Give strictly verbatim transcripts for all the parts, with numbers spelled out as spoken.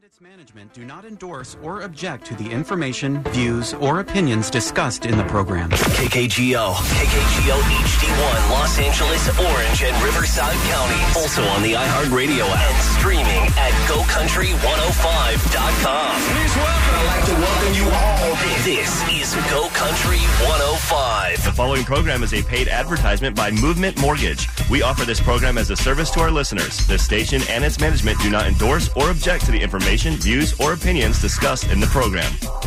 Its management do not endorse or object to the information, views, or opinions discussed in the program. K K G O, K K G O H D one, Los Angeles, Orange, and Riverside counties. Also on the iHeartRadio app and streaming at go country one oh five dot com. Please welcome. I'd like to welcome you all. This is Go Country one oh five. The following program is a paid advertisement by Movement Mortgage. We offer this program as a service to our listeners. The station and its management do not endorse or object to the information, views, or opinions discussed in the program.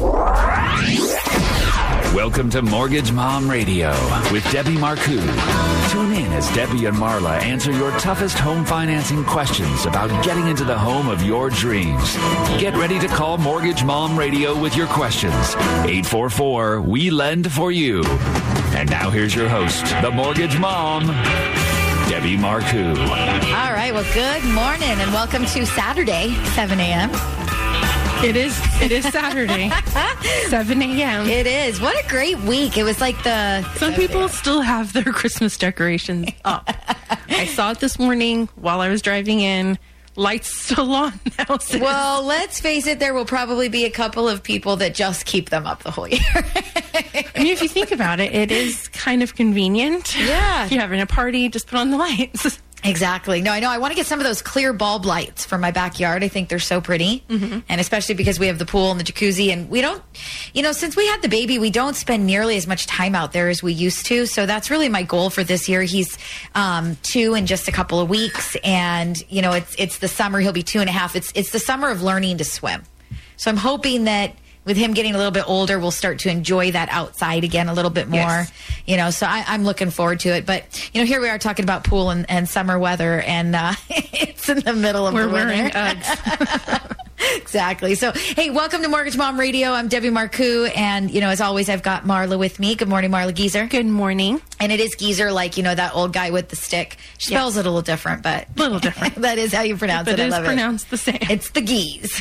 Welcome to Mortgage Mom Radio with Debbie Marcoux. Tune in as Debbie and Marla answer your toughest home financing questions about getting into the home of your dreams. Get ready to call Mortgage Mom Radio with your questions. eight four four, we lend for you. And now here's your host, the Mortgage Mom, Debbie Marcoux. All right. Well, good morning and welcome to Saturday, seven a.m. It is. It is Saturday, seven a.m. It is. What a great week. It was like the... Some people still have their Christmas decorations up. I saw it this morning while I was driving in. Lights still on now. Sis. Well, let's face it, there will probably be a couple of people that just keep them up the whole year. I mean, if you think about it, it is kind of convenient. Yeah. If you're having a party, just put on the lights. Exactly. No, I know. I want to get some of those clear bulb lights for my backyard. I think they're so pretty. Mm-hmm. And especially because we have the pool and the jacuzzi. And we don't, you know, since we had the baby, we don't spend nearly as much time out there as we used to. So that's really my goal for this year. He's um, two in just a couple of weeks. And, you know, it's it's the summer. He'll be two and a half. It's, it's the summer of learning to swim. So I'm hoping that with him getting a little bit older, we'll start to enjoy that outside again a little bit more, yes. you know, so I, I'm looking forward to it. But, you know, here we are talking about pool and, and summer weather, and uh, it's in the middle of We're the winter. wearing Uggs. Exactly. So, hey, welcome to Mortgage Mom Radio. I'm Debbie Marcoux, and, you know, as always, I've got Marla with me. Good morning, Marla Geezer. Good morning. And it is Geezer, like, you know, that old guy with the stick. She spells yes. it a little different, but... A little different. That is how you pronounce but it. It I is love pronounced it. the same. It's the geese.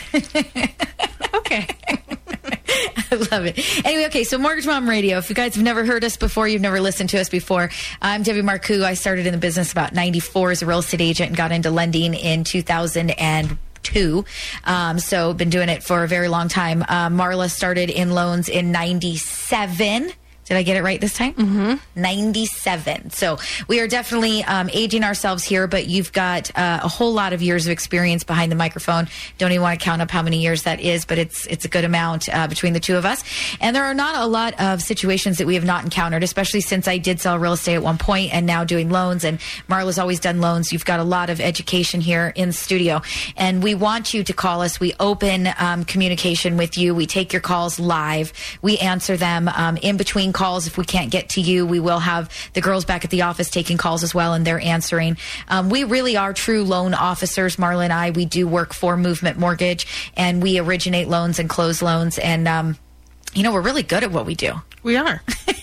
Okay. I love it. Anyway, okay, so Mortgage Mom Radio. If you guys have never heard us before, you've never listened to us before, I'm Debbie Marcoux. I started in the business about ninety-four as a real estate agent and got into lending in two thousand two. Um, so been doing it for a very long time. Uh, Marla started in loans in ninety-seven. Did I get it right this time? Mm-hmm. ninety-seven. So we are definitely um, aging ourselves here, but you've got uh, a whole lot of years of experience behind the microphone. Don't even want to count up how many years that is, but it's it's a good amount uh, between the two of us. And there are not a lot of situations that we have not encountered, especially since I did sell real estate at one point and now doing loans. And Marla's always done loans. You've got a lot of education here in the studio. And we want you to call us. We open um, communication with you. We take your calls live. We answer them um, in between calls. If we can't get to you, we will have the girls back at the office taking calls as well, and they're answering. Um, we really are true loan officers. Marla and I, we do work for Movement Mortgage, and we originate loans and close loans. And, um, you know, we're really good at what we do. We are.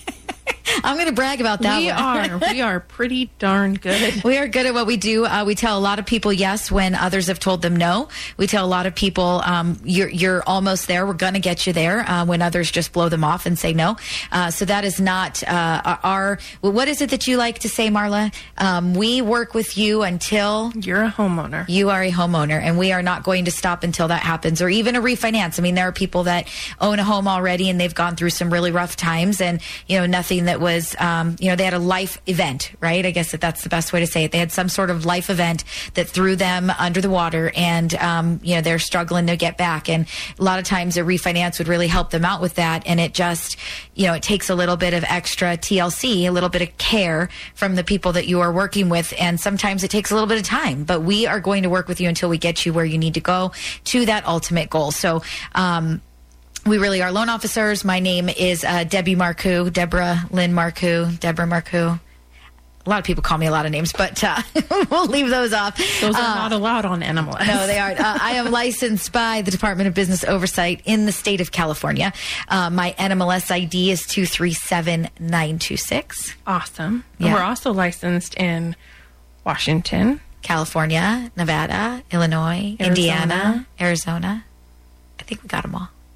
I'm going to brag about that we one. are. We are pretty darn good. We are good at what we do. Uh, we tell a lot of people yes when others have told them no. We tell a lot of people um, you're, you're almost there. We're going to get you there uh, when others just blow them off and say no. Uh, so that is not uh, our... Well, what is it that you like to say, Marla? Um, we work with you until... You're a homeowner. You are a homeowner, and we are not going to stop until that happens, or even a refinance. I mean, there are people that own a home already, and they've gone through some really rough times, and, you know, nothing that was, um, you know, they had a life event, right? I guess that that's the best way to say it. They had some sort of life event that threw them under the water, and, um, you know, they're struggling to get back. And a lot of times a refinance would really help them out with that. And it just, you know, it takes a little bit of extra T L C, a little bit of care from the people that you are working with. And sometimes it takes a little bit of time, but we are going to work with you until we get you where you need to go to that ultimate goal. So, um, we really are loan officers. My name is uh, Debbie Marcoux, Deborah Lynn Marcoux, Deborah Marcoux. A lot of people call me a lot of names, but uh, we'll leave those off. Those are uh, not allowed on N M L S. No, they aren't. Uh, I am licensed by the Department of Business Oversight in the state of California. Uh, my N M L S I D is two three seven nine two six. Awesome. Yeah. We're also licensed in Washington, California, Nevada, Illinois, Arizona. Indiana, Arizona. I think we got them all.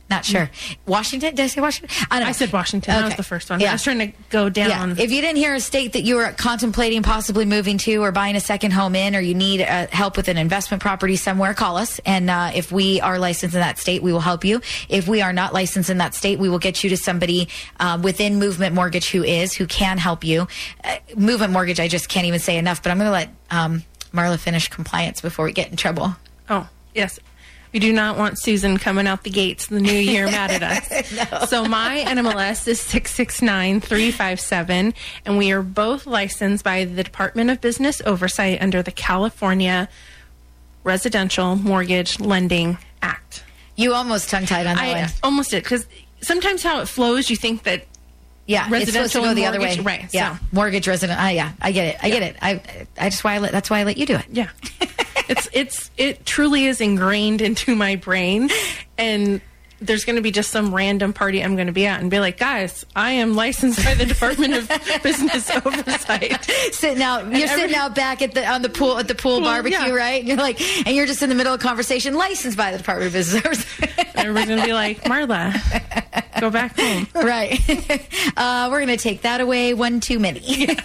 Not sure. Washington? Did I say Washington? I don't know. I said Washington. That was Okay. the first one. Yeah. I was trying to go down. Yeah. If you didn't hear a state that you were contemplating possibly moving to or buying a second home in, or you need uh, help with an investment property somewhere, call us. And uh, if we are licensed in that state, we will help you. If we are not licensed in that state, we will get you to somebody uh, within Movement Mortgage who is, who can help you. Uh, Movement Mortgage, I just can't even say enough, but I'm going to let um, Marla finish compliance before we get in trouble. Oh, yes. We do not want Susan coming out the gates the new year mad at us. No. So my N M L S is six six nine three five seven, and we are both licensed by the Department of Business Oversight under the California Residential Mortgage Lending Act. You almost tongue-tied on that I one. almost did, because sometimes how it flows, you think that Yeah, it's supposed to residential go the other way. mortgage- right, Yeah, so. mortgage resident. Uh, yeah, I get it. I get it. I, I just why I let, that's why I let you do it. Yeah. it's it's it truly is ingrained into my brain, and there's going to be just some random party I'm going to be at and be like, guys, I am licensed by the Department of Business Oversight. Sitting out, you're every- sitting out back at the on the pool at the pool Well, barbecue, yeah. right? And you're like, and you're just in the middle of conversation, licensed by the Department of Business Oversight. Everybody's going to be like, Marla, go back home. Right. Uh, we're going to take that away one too many.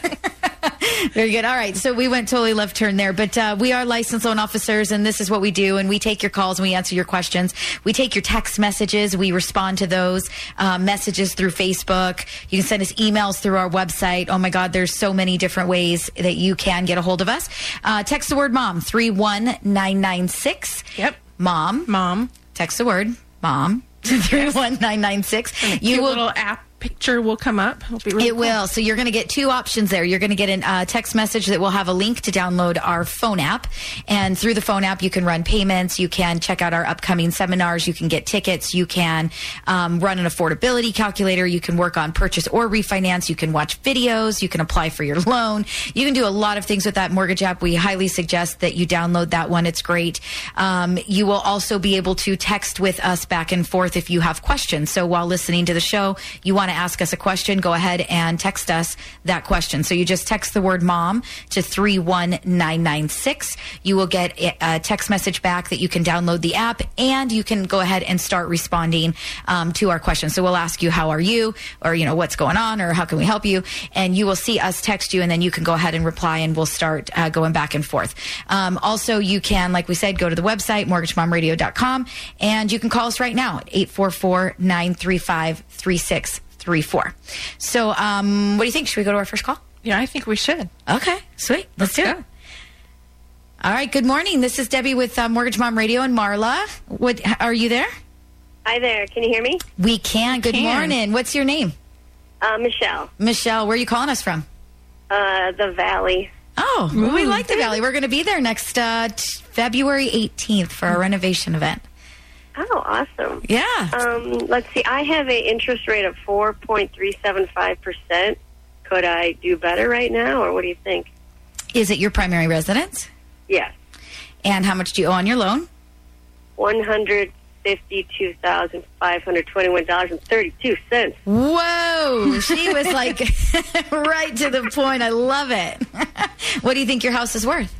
Very good. All right. So we went totally left turn there, but uh, we are licensed loan officers, and this is what we do. And we take your calls and we answer your questions. We take your text messages. We respond to those uh, messages through Facebook. You can send us emails through our website. Oh my God, there's so many different ways that you can get a hold of us. Uh, text the word mom, three one nine nine six. Yep. Mom. Mom. Text the word mom to three one nine nine six. You You will. little app picture will come up. It'll be really It cool. will. So you're going to get two options there. You're going to get a uh, text message that will have a link to download our phone app. And through the phone app, you can run payments. You can check out our upcoming seminars. You can get tickets. You can um, run an affordability calculator. You can work on purchase or refinance. You can watch videos. You can apply for your loan. You can do a lot of things with that mortgage app. We highly suggest that you download that one. It's great. Um, you will also be able to text with us back and forth if you have questions. So while listening to the show, you want to ask us a question, go ahead and text us that question. So you just text the word mom to three one nine nine six. You will get a text message back that you can download the app, and you can go ahead and start responding um, to our questions. So we'll ask you, how are you? Or, you know, what's going on? Or how can we help you? And you will see us text you, and then you can go ahead and reply, and we'll start uh, going back and forth. Um, also, you can, like we said, go to the website, mortgage mom radio dot com, and you can call us right now at eight four four, nine three five, three six three four. So, um, what do you think? Should we go to our first call? Yeah, I think we should. Okay, sweet. Let's, Let's do go. it. All right. Good morning. This is Debbie with uh, Mortgage Mom Radio and Marla. What are you there? Hi there. Can you hear me? We can. Good can. morning. What's your name? Uh, Michelle. Michelle. Where are you calling us from? Uh, the Valley. Oh, well, we Ooh. like the Valley. We're going to be there next uh, t- February eighteenth for our renovation event. Oh, awesome. Yeah. Um, let's see. I have an interest rate of four point three seven five percent. Could I do better right now, or what do you think? Is it your primary residence? Yes. And how much do you owe on your loan? one hundred fifty-two thousand five hundred twenty-one dollars and thirty-two cents. Whoa. She was like right to the point. I love it. What do you think your house is worth?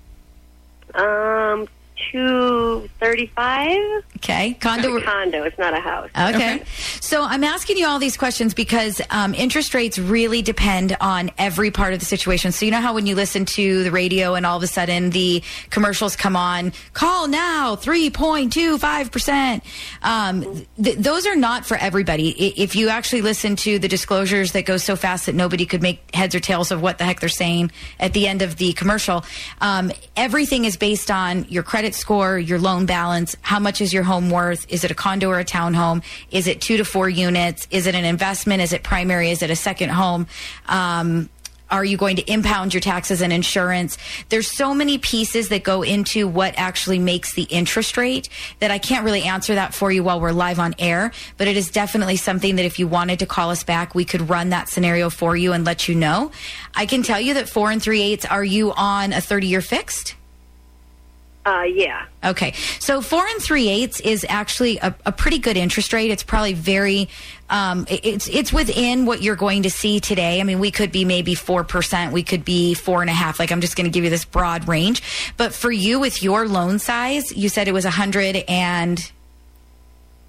Um, two thirty-five. Okay. Condo. It's a condo. It's not a house. Okay. So I'm asking you all these questions because um, interest rates really depend on every part of the situation. So you know how when you listen to the radio and all of a sudden the commercials come on, call now, three point two five percent. Um, th- those are not for everybody. I- If you actually listen to the disclosures that go so fast that nobody could make heads or tails of what the heck they're saying at the end of the commercial, um, everything is based on your credit score, your loan balance, how much is your home worth? Is it a condo or a townhome? Is it two to four units? Is it an investment? Is it primary? Is it a second home? Um, are you going to impound your taxes and insurance? There's so many pieces that go into what actually makes the interest rate that I can't really answer that for you while we're live on air. But it is definitely something that if you wanted to call us back, we could run that scenario for you and let you know. I can tell you that four and three eighths, are you on a thirty-year fixed? Uh, yeah. Okay. So four and three eighths is actually a, a pretty good interest rate. It's probably very, um, it- it's, it's within what you're going to see today. I mean, we could be maybe four percent. We could be four and a half. Like, I'm just going to give you this broad range. But for you with your loan size, you said it was a hundred and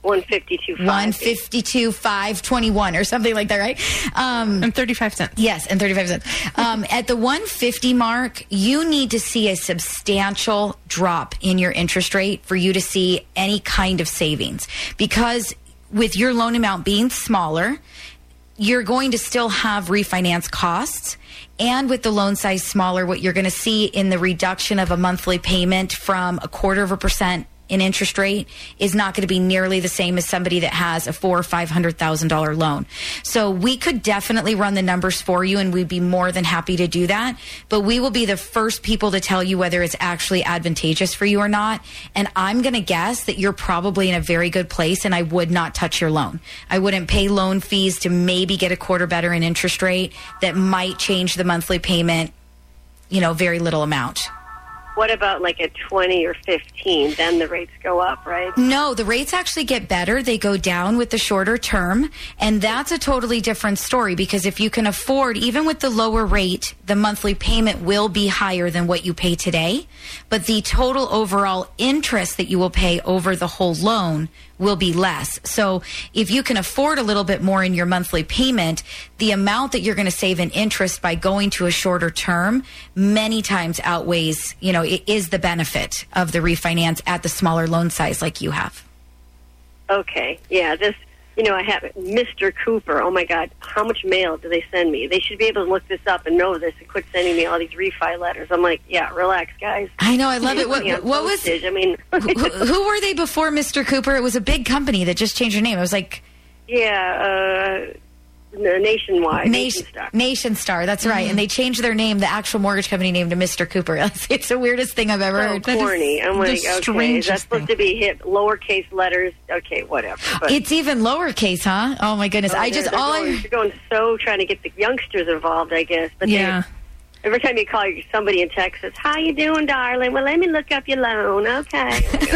one fifty-two five. one fifty-two five twenty-one or something like that, right? Um, and thirty-five cents. Yes, and thirty-five cents. Um, at the one fifty mark, you need to see a substantial drop in your interest rate for you to see any kind of savings. Because with your loan amount being smaller, you're going to still have refinance costs. And with the loan size smaller, what you're going to see in the reduction of a monthly payment from a quarter of a percent in interest rate is not going to be nearly the same as somebody that has a four or five hundred thousand dollar loan. So we could definitely run the numbers for you, and we'd be more than happy to do that. But we will be the first people to tell you whether it's actually advantageous for you or not. And I'm going to guess that you're probably in a very good place, and I would not touch your loan. I wouldn't pay loan fees to maybe get a quarter better in interest rate that might change the monthly payment, you know, very little amount. What about like a twenty or fifteen? Then the rates go up, right? No, the rates actually get better. They go down with the shorter term. And that's a totally different story, because if you can afford, even with the lower rate, the monthly payment will be higher than what you pay today. But the total overall interest that you will pay over the whole loan will be less. So if you can afford a little bit more in your monthly payment, the amount that you're going to save in interest by going to a shorter term many times outweighs, you know, it is the benefit of the refinance at the smaller loan size like you have. Okay. Yeah, this, you know, I have Mister Cooper. Oh, my God. How much mail do they send me? They should be able to look this up and know this and quit sending me all these refi letters. I'm like, yeah, relax, guys. I know. I love it. What, what was, I mean, who, who were they before Mister Cooper? It was a big company that just changed their name. It was like... Yeah, uh... Nationwide. Nation Star. Nation Star, that's right. Mm-hmm. And they changed their name, the actual mortgage company name, to Mister Cooper. It's the weirdest thing I've ever so heard. Corny. I'm like, okay, is that supposed to be hit lowercase letters? Okay, whatever. But, it's even lowercase, huh? Oh my goodness. Oh, I just, they're all going, I... They're going so trying to get the youngsters involved, I guess. But yeah. Every time you call somebody in Texas, how you doing, darling? Well, let me look up your loan. Okay.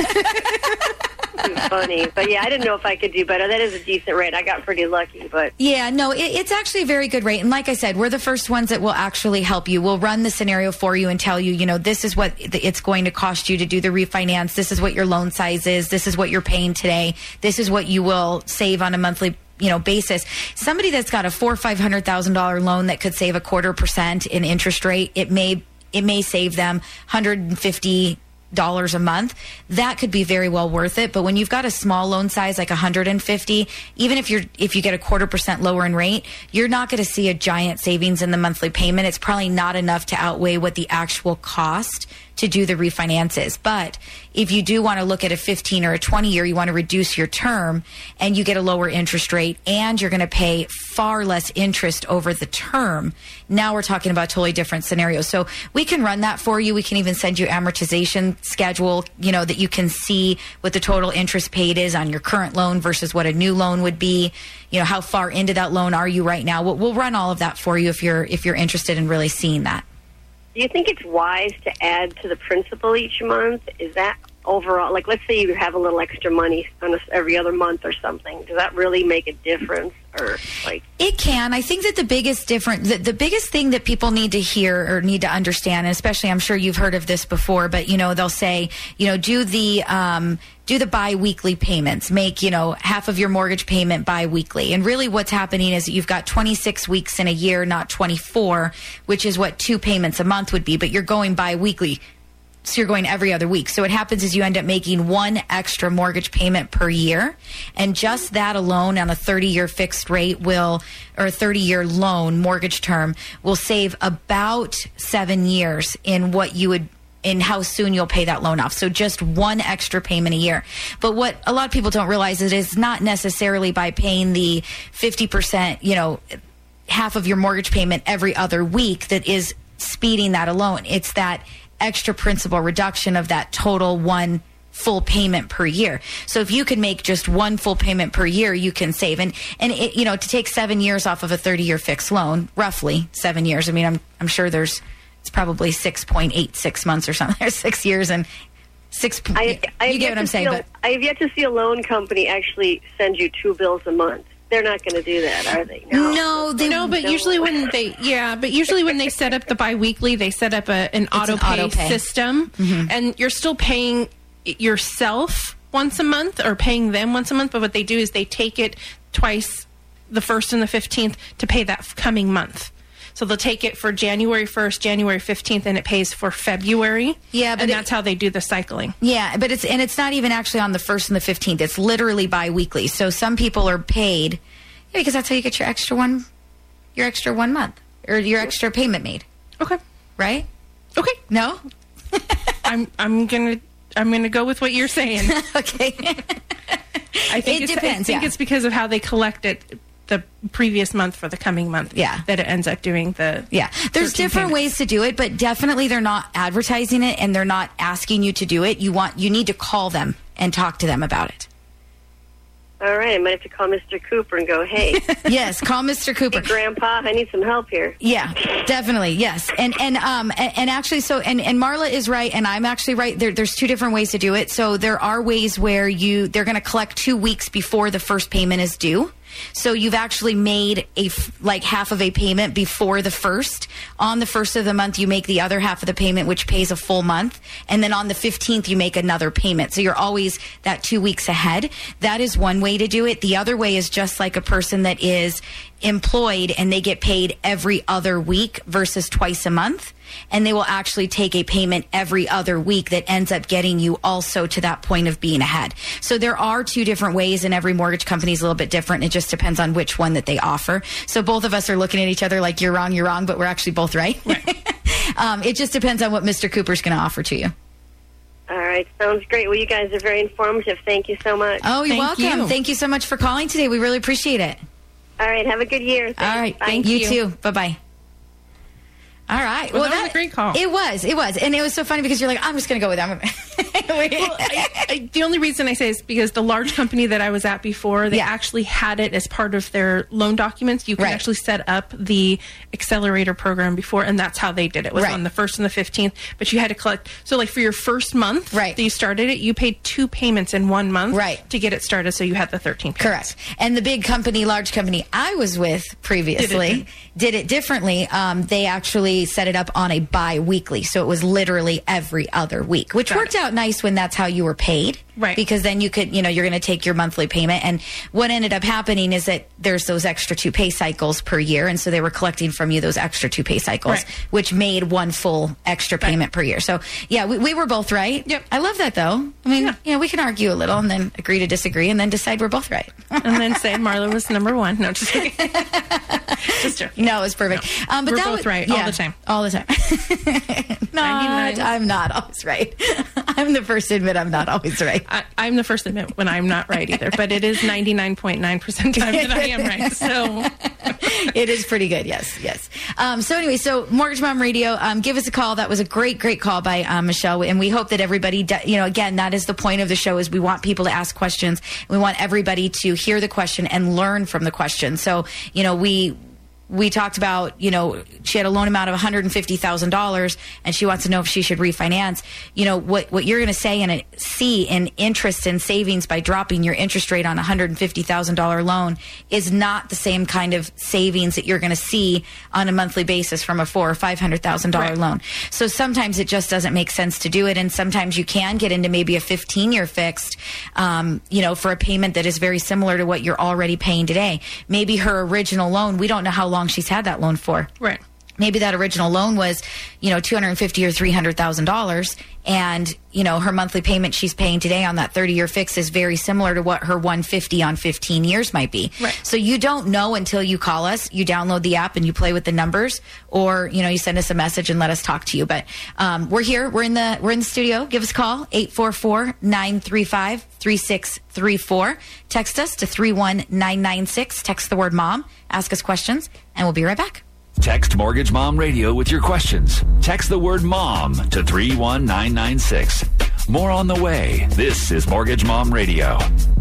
It's funny. But, yeah, I didn't know if I could do better. That is a decent rate. I got pretty lucky. But yeah, no, it, it's actually a very good rate. And like I said, we're the first ones that will actually help you. We'll run the scenario for you and tell you, you know, this is what it's going to cost you to do the refinance. This is what your loan size is. This is what you're paying today. This is what you will save on a monthly you know, basis. Somebody that's got a four or five hundred thousand dollar loan that could save a quarter percent in interest rate, it may it may save them one hundred fifty dollars a month. That could be very well worth it. But when you've got a small loan size like one hundred fifty, even if you're if you get a quarter percent lower in rate, you're not going to see a giant savings in the monthly payment. It's probably not enough to outweigh what the actual cost to do the refinances. But if you do want to look at a fifteen or a twenty year, you want to reduce your term and you get a lower interest rate and you're going to pay far less interest over the term. Now we're talking about totally different scenarios. So we can run that for you. We can even send you amortization schedule, you know, that you can see what the total interest paid is on your current loan versus what a new loan would be. You know, how far into that loan are you right now? We'll, we'll run all of that for you if you're if you're interested in really seeing that. Do you think it's wise to add to the principal each month? Is that overall, like, let's say you have a little extra money on a, every other month or something. Does that really make a difference? Or like, it can. I think that the biggest difference, the, the biggest thing that people need to hear or need to understand, and especially, I'm sure you've heard of this before, but you know, they'll say, you know, do the um, do the bi-weekly payments, make, you know, half of your mortgage payment bi-weekly. And really what's happening is that you've got twenty-six weeks in a year, not twenty-four, which is what two payments a month would be, but you're going bi-weekly. So you're going every other week. So what happens is you end up making one extra mortgage payment per year. And just that alone on a thirty-year fixed rate will, or a thirty-year loan mortgage term, will save about seven years in what you would, in how soon you'll pay that loan off. So just one extra payment a year. But what a lot of people don't realize is it's not necessarily by paying the fifty percent, you know, half of your mortgage payment every other week that is speeding that alone. It's that extra principal reduction of that total one full payment per year. So if you can make just one full payment per year, you can save. And, and it, you know, to take seven years off of a thirty-year fixed loan, roughly seven years. I mean, I'm I'm sure there's, it's probably six point eight six months or something. There's six years and six. I, I you get what I'm saying. A, but I have yet to see a loan company actually send you two bills a month. They're not going to do that, are they? No, no, they no. But don't. usually when they, yeah, but usually when they set up the biweekly, they set up a, an auto pay auto-pay system, mm-hmm. and you're still paying yourself once a month or paying them once a month, but what they do is they take it twice, the first and the fifteenth, to pay that coming month. So they'll take it for January first, January fifteenth, and it pays for February. Yeah, but and it, that's how they do the cycling. Yeah, but it's and it's not even actually on the first and the fifteenth. It's literally bi-weekly. So some people are paid, yeah, because that's how you get your extra one, your extra one month or your extra payment made. Okay. Right? Okay. No? I'm I'm gonna I'm gonna go with what you're saying. Okay. I think It it's, depends, I think yeah. it's because of how they collect it the previous month for the coming month. Yeah. That it ends up doing the Yeah. There's thirteen different payments. ways to do it, but definitely they're not advertising it and they're not asking you to do it. You want you need to call them and talk to them about it. All right, I might have to call Mister Cooper and go, hey, Yes, call Mister Cooper. hey, Grandpa, I need some help here. Yeah, definitely. Yes. And, and, um, and, and actually, so, and, and Marla is right. And I'm actually right. There, there's two different ways to do it. So there are ways where you, they're going to collect two weeks before the first payment is due. So you've actually made a, f- like half of a payment before the first. On the first of the month, you make the other half of the payment, which pays a full month. And then on the fifteenth, you make another payment. So you're always that two weeks ahead. That is one way to do it. The other way is just like a person that is employed and they get paid every other week versus twice a month. And they will actually take a payment every other week that ends up getting you also to that point of being ahead. So there are two different ways, and every mortgage company is a little bit different. It just depends on which one that they offer. So both of us are looking at each other like you're wrong, you're wrong, but we're actually both right. right. um, it just depends on what Mister Cooper's going to offer to you. All right, sounds great. Well, you guys are very informative. Thank you so much. Oh, you're Thank welcome. you. Thank you so much for calling today. We really appreciate it. All right, have a good year. Thanks. All right. Bye. Thank you, too. Bye-bye. All right. Well, that was a great call. It was. It was. And it was so funny because you're like, I'm just going to go with them. Well, I, I, the only reason I say is because the large company that I was at before, they Yeah. actually had it as part of their loan documents. You can Right. actually set up the accelerator program before, and that's how they did it. It was Right. on the first and the fifteenth, but you had to collect. So, like for your first month Right. that you started it, you paid two payments in one month Right. to get it started, so you had the thirteen payments. Correct. And the big company, large company I was with previously Did it- did it differently. Um, they actually set it up on a bi-weekly. So it was literally every other week, which Got worked it. out nice when that's how you were paid. Right. Because then you could, you know, you're going to take your monthly payment. And what ended up happening is that there's those extra two pay cycles per year. And so they were collecting from you those extra two pay cycles, Right. which made one full extra payment per year. So yeah, we, we were both right. Yep. I love that though. I mean, Yeah. you know, we can argue a little and then agree to disagree and then decide we're both right. And then say Marla was number one. No, just kidding. Just joking. No, it's perfect. Um, but We're that both was, right all yeah, the time. All the time. not, ninety-nine. I'm not always right. I'm the first to admit I'm not always right. I, I'm the first to admit when I'm not right either, but it is ninety-nine point nine percent time that I am right. So It is pretty good. Yes, yes. Um, so anyway, so Mortgage Mom Radio, um, give us a call. That was a great, great call by um, Michelle, and we hope that everybody, do, you know, again, that is the point of the show is we want people to ask questions. We want everybody to hear the question and learn from the question. So, you know, we. We talked about, you know, she had a loan amount of one hundred fifty thousand dollars and she wants to know if she should refinance. You know, what, what you're going to say and see in interest and savings by dropping your interest rate on a one hundred fifty thousand dollars loan is not the same kind of savings that you're going to see on a monthly basis from a four or five hundred thousand dollars Right. loan. So sometimes it just doesn't make sense to do it. And sometimes you can get into maybe a fifteen year fixed, um, you know, for a payment that is very similar to what you're already paying today. Maybe her original loan, we don't know how long she's had that loan for. right. Maybe that original loan was, you know, two hundred fifty thousand dollars or three hundred thousand dollars. And, you know, her monthly payment she's paying today on that thirty year fix is very similar to what her one hundred fifty on fifteen years might be. Right. So you don't know until you call us, you download the app and you play with the numbers, or, you know, you send us a message and let us talk to you. But um, we're here. We're in the we're in the studio. Give us a call, eight four four, nine three five, three six three four. Text us to three one nine nine six. Text the word mom. Ask us questions, and we'll be right back. Text Mortgage Mom Radio with your questions. Text the word mom to three one nine nine six. More on the way. This is Mortgage Mom Radio.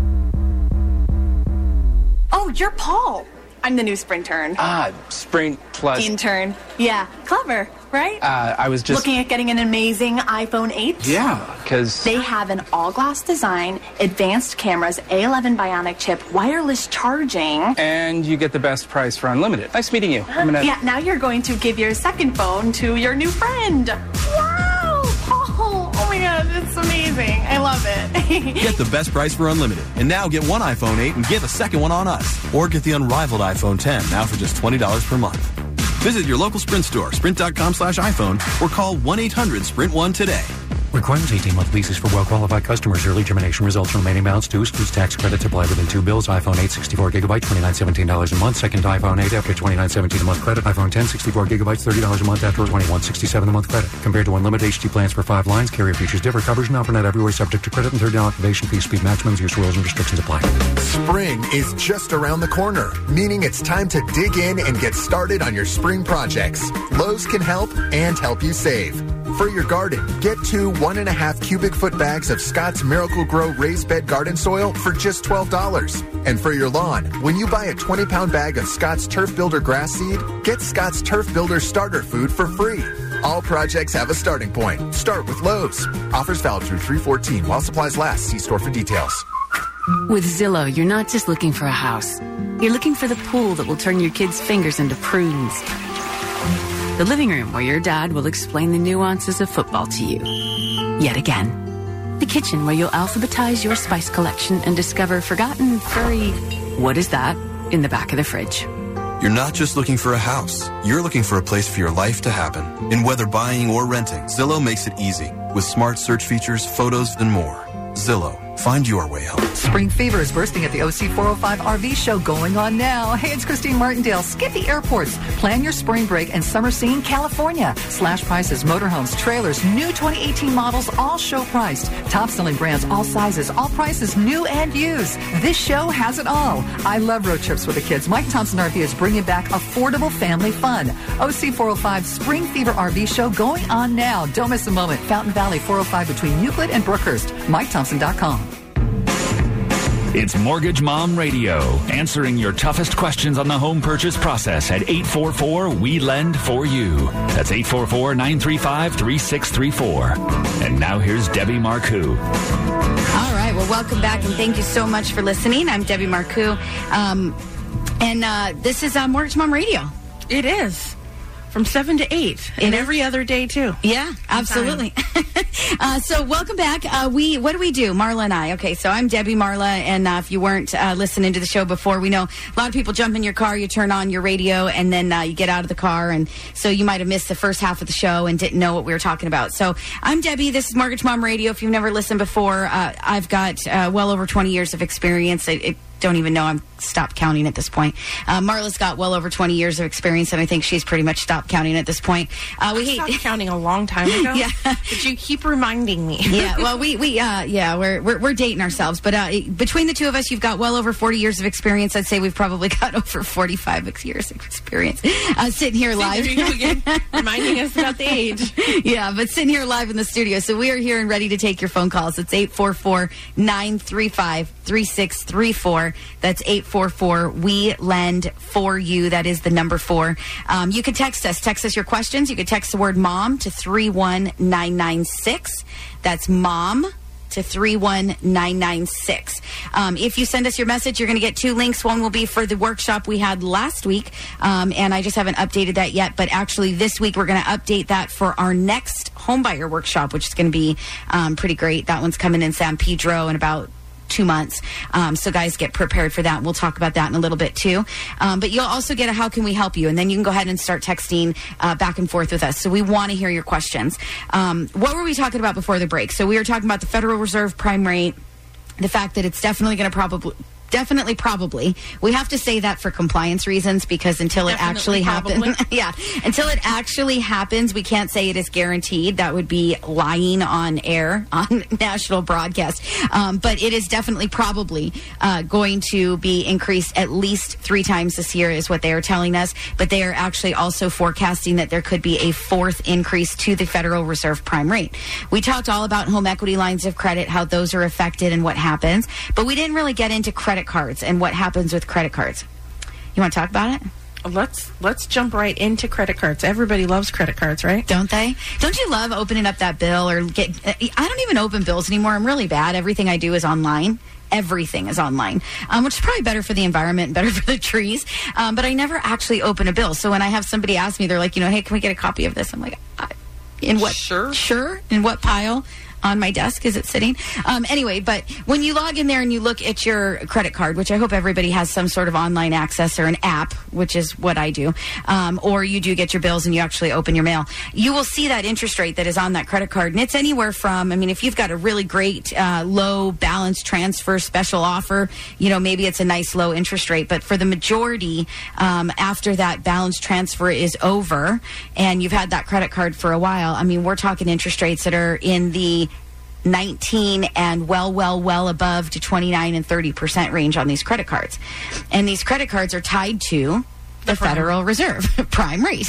Oh, you're Paul. I'm the new Springtern. Ah, Spring Plus. Intern. Yeah, clever, right? Uh, I was just... Looking at getting an amazing iPhone eight. Yeah, because... They have an all-glass design, advanced cameras, A eleven Bionic chip, wireless charging. And you get the best price for unlimited. Nice meeting you. I'm gonna... Yeah, now you're going to give your second phone to your new friend. Wow, Paul. Oh my God, it's That's amazing. I love it. Get the best price for unlimited. And now get one iPhone eight and get a second one on us. Or get the unrivaled iPhone ten now for just twenty dollars per month. Visit your local Sprint store, sprint.com slash iPhone, or call one eight hundred sprint one today. Requirements eighteen-month leases for well-qualified customers. Early termination results from remaining balance due. Excludes tax credits applied within two bills. iPhone eight, sixty-four gigabyte, twenty-nine seventeen dollars a month. Second iPhone eight after twenty-nine seventeen a month credit. iPhone ten, sixty-four gigabytes, thirty dollars a month after twenty-one sixty-seven a month credit. Compared to unlimited H D plans for five lines, carrier features differ. Coverage not for net everywhere, subject to credit and third down activation fee. Speed maximums, use rules and restrictions apply. Spring is just around the corner, meaning it's time to dig in and get started on your spring projects. Lowe's can help and help you save. For your garden, get two one and a half cubic foot bags of Scott's Miracle Grow raised bed garden soil for just twelve dollars. And for your lawn, when you buy a twenty pound bag of Scott's Turf Builder grass seed, get Scott's Turf Builder starter food for free. All projects have a starting point. Start with Lowe's. Offers valid through three fourteen while supplies last. See store for details. With Zillow, you're not just looking for a house. You're looking for the pool that will turn your kids' fingers into prunes. The living room where your dad will explain the nuances of football to you. Yet again. The kitchen where you'll alphabetize your spice collection and discover forgotten, furry, what is that, in the back of the fridge. You're not just looking for a house. You're looking for a place for your life to happen. And whether buying or renting, Zillow makes it easy with smart search features, photos, and more. Zillow. Find your way home. Spring fever is bursting at the O C four oh five R V show going on now. Hey, it's Christine Martindale. Skip the airports. Plan your spring break and summer scene California. Slash prices, motorhomes, trailers, new twenty eighteen models, all show priced. Top selling brands, all sizes, all prices, new and used. This show has it all. I love road trips with the kids. Mike Thompson R V is bringing back affordable family fun. O C four oh five Spring Fever R V show going on now. Don't miss a moment. Fountain Valley four oh five between Euclid and Brookhurst. Mike Thompson dot com. It's Mortgage Mom Radio, answering your toughest questions on the home purchase process at eight four four, W E lend for you. That's eight four four, nine three five, three six three four. And now here's Debbie Marcoux. All right, well, welcome back, and thank you so much for listening. I'm Debbie Marcoux, um, and uh, this is uh, Mortgage Mom Radio. It is. From seven to eight, and is. every other day, too. Yeah, absolutely. uh, so welcome back. Uh, we What do we do? Marla and I. Okay, so I'm Debbie, Marla, and uh, if you weren't uh, listening to the show before, we know a lot of people jump in your car, you turn on your radio, and then uh, you get out of the car, and so you might have missed the first half of the show and didn't know what we were talking about. So I'm Debbie. This is Mortgage Mom Radio. If you've never listened before, uh, I've got uh, well over twenty years of experience. It, it don't even know. I'm stopped counting at this point. Uh, Marla's got well over twenty years of experience, and I think she's pretty much stopped counting at this point. Uh, we I hate stopped counting a long time ago. Yeah, but you keep reminding me. yeah, well, we we uh, yeah, we're, we're we're dating ourselves, but uh, between the two of us, you've got well over forty years of experience. I'd say we've probably got over forty-five years of experience uh, sitting here See, live. There you go again, reminding us about the age. Yeah, but sitting here live in the studio, so we are here and ready to take your phone calls. It's eight four four, nine three five, three six three four. That's eight four four, W E lend for you. That is the number four. Um, you can text us. Text us your questions. You can text the word mom to three one nine nine six. That's mom to three one nine nine six. Um, if you send us your message, you're going to get two links. One will be for the workshop we had last week, um, and I just haven't updated that yet. But actually, this week we're going to update that for our next homebuyer workshop, which is going to be um, pretty great. That one's coming in San Pedro in about two months. Um, so guys, get prepared for that. We'll talk about that in a little bit too. Um, but you'll also get a how can we help you? And then you can go ahead and start texting uh, back and forth with us. So we want to hear your questions. Um, what were we talking about before the break? So we were talking about the Federal Reserve prime rate, the fact that it's definitely going to probably Definitely, probably. We have to say that for compliance reasons because until it Definitely, actually happens, yeah, until it actually happens, we can't say it is guaranteed. That would be lying on air on national broadcast. Um, but it is definitely probably uh, going to be increased at least three times this year, is what they are telling us. But they are actually also forecasting that there could be a fourth increase to the Federal Reserve prime rate. We talked all about home equity lines of credit, how those are affected and what happens, but we didn't really get into credit cards and what happens with credit cards. You want to talk about it? Let's let's jump right into credit cards. Everybody loves credit cards, right? Don't they? Don't you love opening up that bill or get? I don't even open bills anymore. I'm really bad. Everything I do is online. Everything is online, um, which is probably better for the environment and better for the trees. Um, but I never actually open a bill. So when I have somebody ask me, they're like, you know, hey, can we get a copy of this? I'm like, I, in what? Sure. Sure. In what pile? on my desk. Is it sitting? Um, anyway, but when you log in there and you look at your credit card, which I hope everybody has some sort of online access or an app, which is what I do, um, or you do get your bills and you actually open your mail, you will see that interest rate that is on that credit card. And it's anywhere from, I mean, if you've got a really great uh, low balance transfer special offer, you know, maybe it's a nice low interest rate. But for the majority, um, after that balance transfer is over and you've had that credit card for a while, I mean, we're talking interest rates that are in the nineteen and well, well, well above to twenty-nine and thirty percent range on these credit cards. And these credit cards are tied to the, the Federal Reserve prime rate.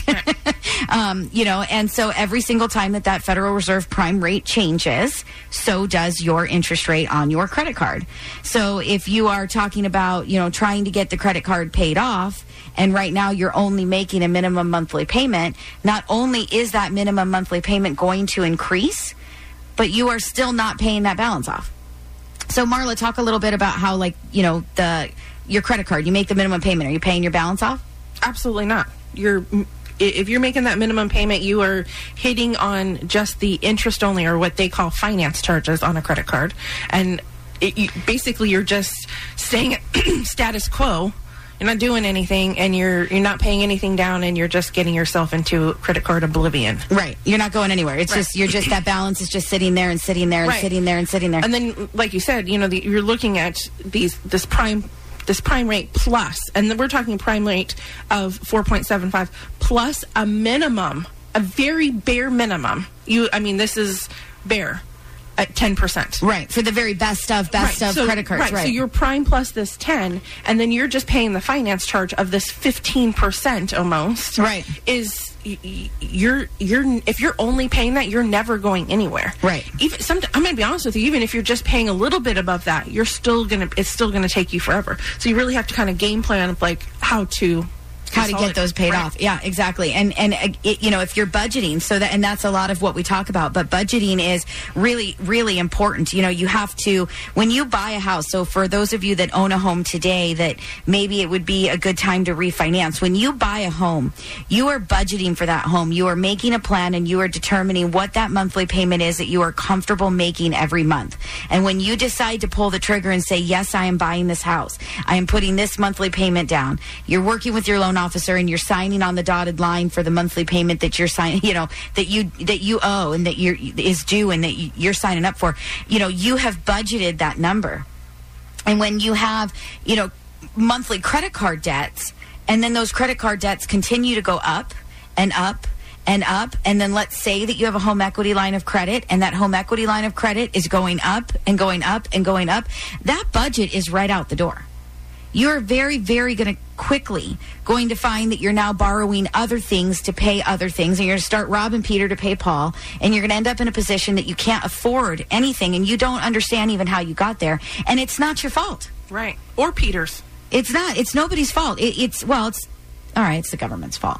um, you know, and so every single time that that Federal Reserve prime rate changes, so does your interest rate on your credit card. So if you are talking about, you know, trying to get the credit card paid off, and right now you're only making a minimum monthly payment, not only is that minimum monthly payment going to increase, but you are still not paying that balance off. So Marla, talk a little bit about how, like, you know, the your credit card, you make the minimum payment. Are you paying your balance off? Absolutely not. You're if you're making that minimum payment, you are hitting on just the interest only, or what they call finance charges on a credit card. And it, you, basically you're just staying at status quo. You're not doing anything, and you're you're not paying anything down, and you're just getting yourself into credit card oblivion. Right. You're not going anywhere. It's right. just you're just that balance is just sitting there and sitting there and right. sitting there and sitting there. And then, like you said, you know, the, you're looking at these this prime this prime rate plus, and then we're talking prime rate of four point seven five plus a minimum, a very bare minimum. You, I mean, this is bare. At ten percent. Right, for the very best of, best right. of so, credit cards. Right. right, so you're prime plus this ten, and then you're just paying the finance charge of this fifteen percent almost. Right. Is, you're, you're, if you're only paying that, you're never going anywhere. Right. Even some, I'm going to be honest with you, even if you're just paying a little bit above that, you're still going to, it's still going to take you forever. So you really have to kind of game plan of, like, how to... how to get those paid right. off. Yeah, exactly. And, and uh, it, you know, if you're budgeting, so that, and that's a lot of what we talk about, but budgeting is really, really important. You know, you have to, when you buy a house, so for those of you that own a home today, that maybe it would be a good time to refinance. When you buy a home, you are budgeting for that home. You are making a plan, and you are determining what that monthly payment is that you are comfortable making every month. And when you decide to pull the trigger and say, yes, I am buying this house, I am putting this monthly payment down, you're working with your loan officer and you're signing on the dotted line for the monthly payment that you're signing, you know, that you that you owe and that you're is due and that you're signing up for. You know, you have budgeted that number. And when you have, you know, monthly credit card debts, and then those credit card debts continue to go up and up and up, and then let's say that you have a home equity line of credit, and that home equity line of credit is going up and going up and going up, that budget is right out the door. You're very, very going to quickly going to find that you're now borrowing other things to pay other things, and you're going to start robbing Peter to pay Paul, and you're going to end up in a position that you can't afford anything, and you don't understand even how you got there, and it's not your fault. Right. Or Peter's. It's not. It's nobody's fault. It, it's, well, it's, all right, it's the government's fault.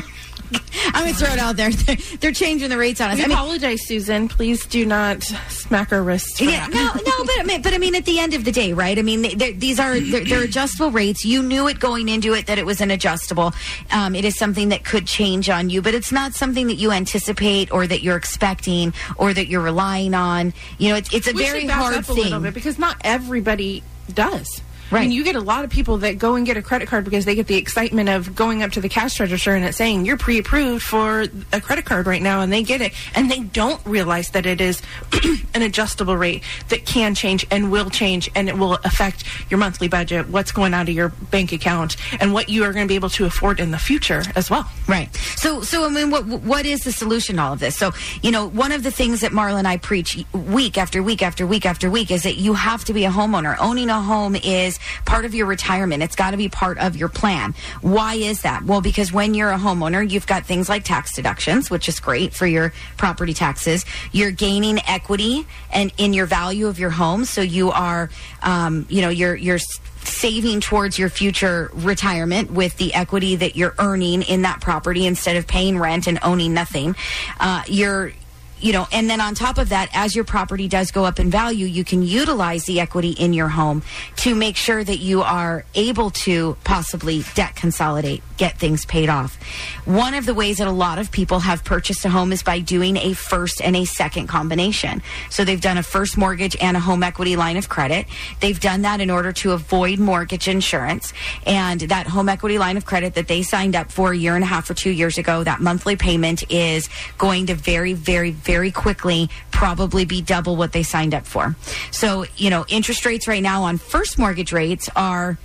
I'm going to throw it out there. They're, they're changing the rates on us. We I mean, apologize, Susan. Please do not smack our wrists. For yeah, that. no, no, but I mean, but I mean, at the end of the day, right? I mean, they're, these are they're, they're adjustable rates. You knew it going into it that it was an adjustable. Um, it is something that could change on you, but it's not something that you anticipate or that you're expecting or that you're relying on. You know, it's it's a we very should back hard up a thing little bit, because not everybody does. Right. I mean, you get a lot of people that go and get a credit card because they get the excitement of going up to the cash register and it's saying you're pre-approved for a credit card right now, and they get it, and they don't realize that it is an adjustable rate that can change and will change, and it will affect your monthly budget, what's going out of your bank account, and what you are going to be able to afford in the future as well. Right. So, so I mean, what what is the solution to all of this? So, you know, one of the things that Marla and I preach week after week after week after week is that you have to be a homeowner. Owning a home is part of your retirement. It's got to be part of your plan. Why is that? Well, because when you're a homeowner, you've got things like tax deductions, which is great for your property taxes. You're gaining equity and in your value of your home, so you are, um, you know, you're you're saving towards your future retirement with the equity that you're earning in that property instead of paying rent and owning nothing. Uh, you're you know, and then on top of that, as your property does go up in value, you can utilize the equity in your home to make sure that you are able to possibly debt consolidate, get things paid off. One of the ways that a lot of people have purchased a home is by doing a first and a second combination. So they've done a first mortgage and a home equity line of credit. They've done that in order to avoid mortgage insurance. And that home equity line of credit that they signed up for a year and a half or two years ago, that monthly payment is going to very, very, very quickly probably be double what they signed up for. So, you know, interest rates right now on first mortgage rates are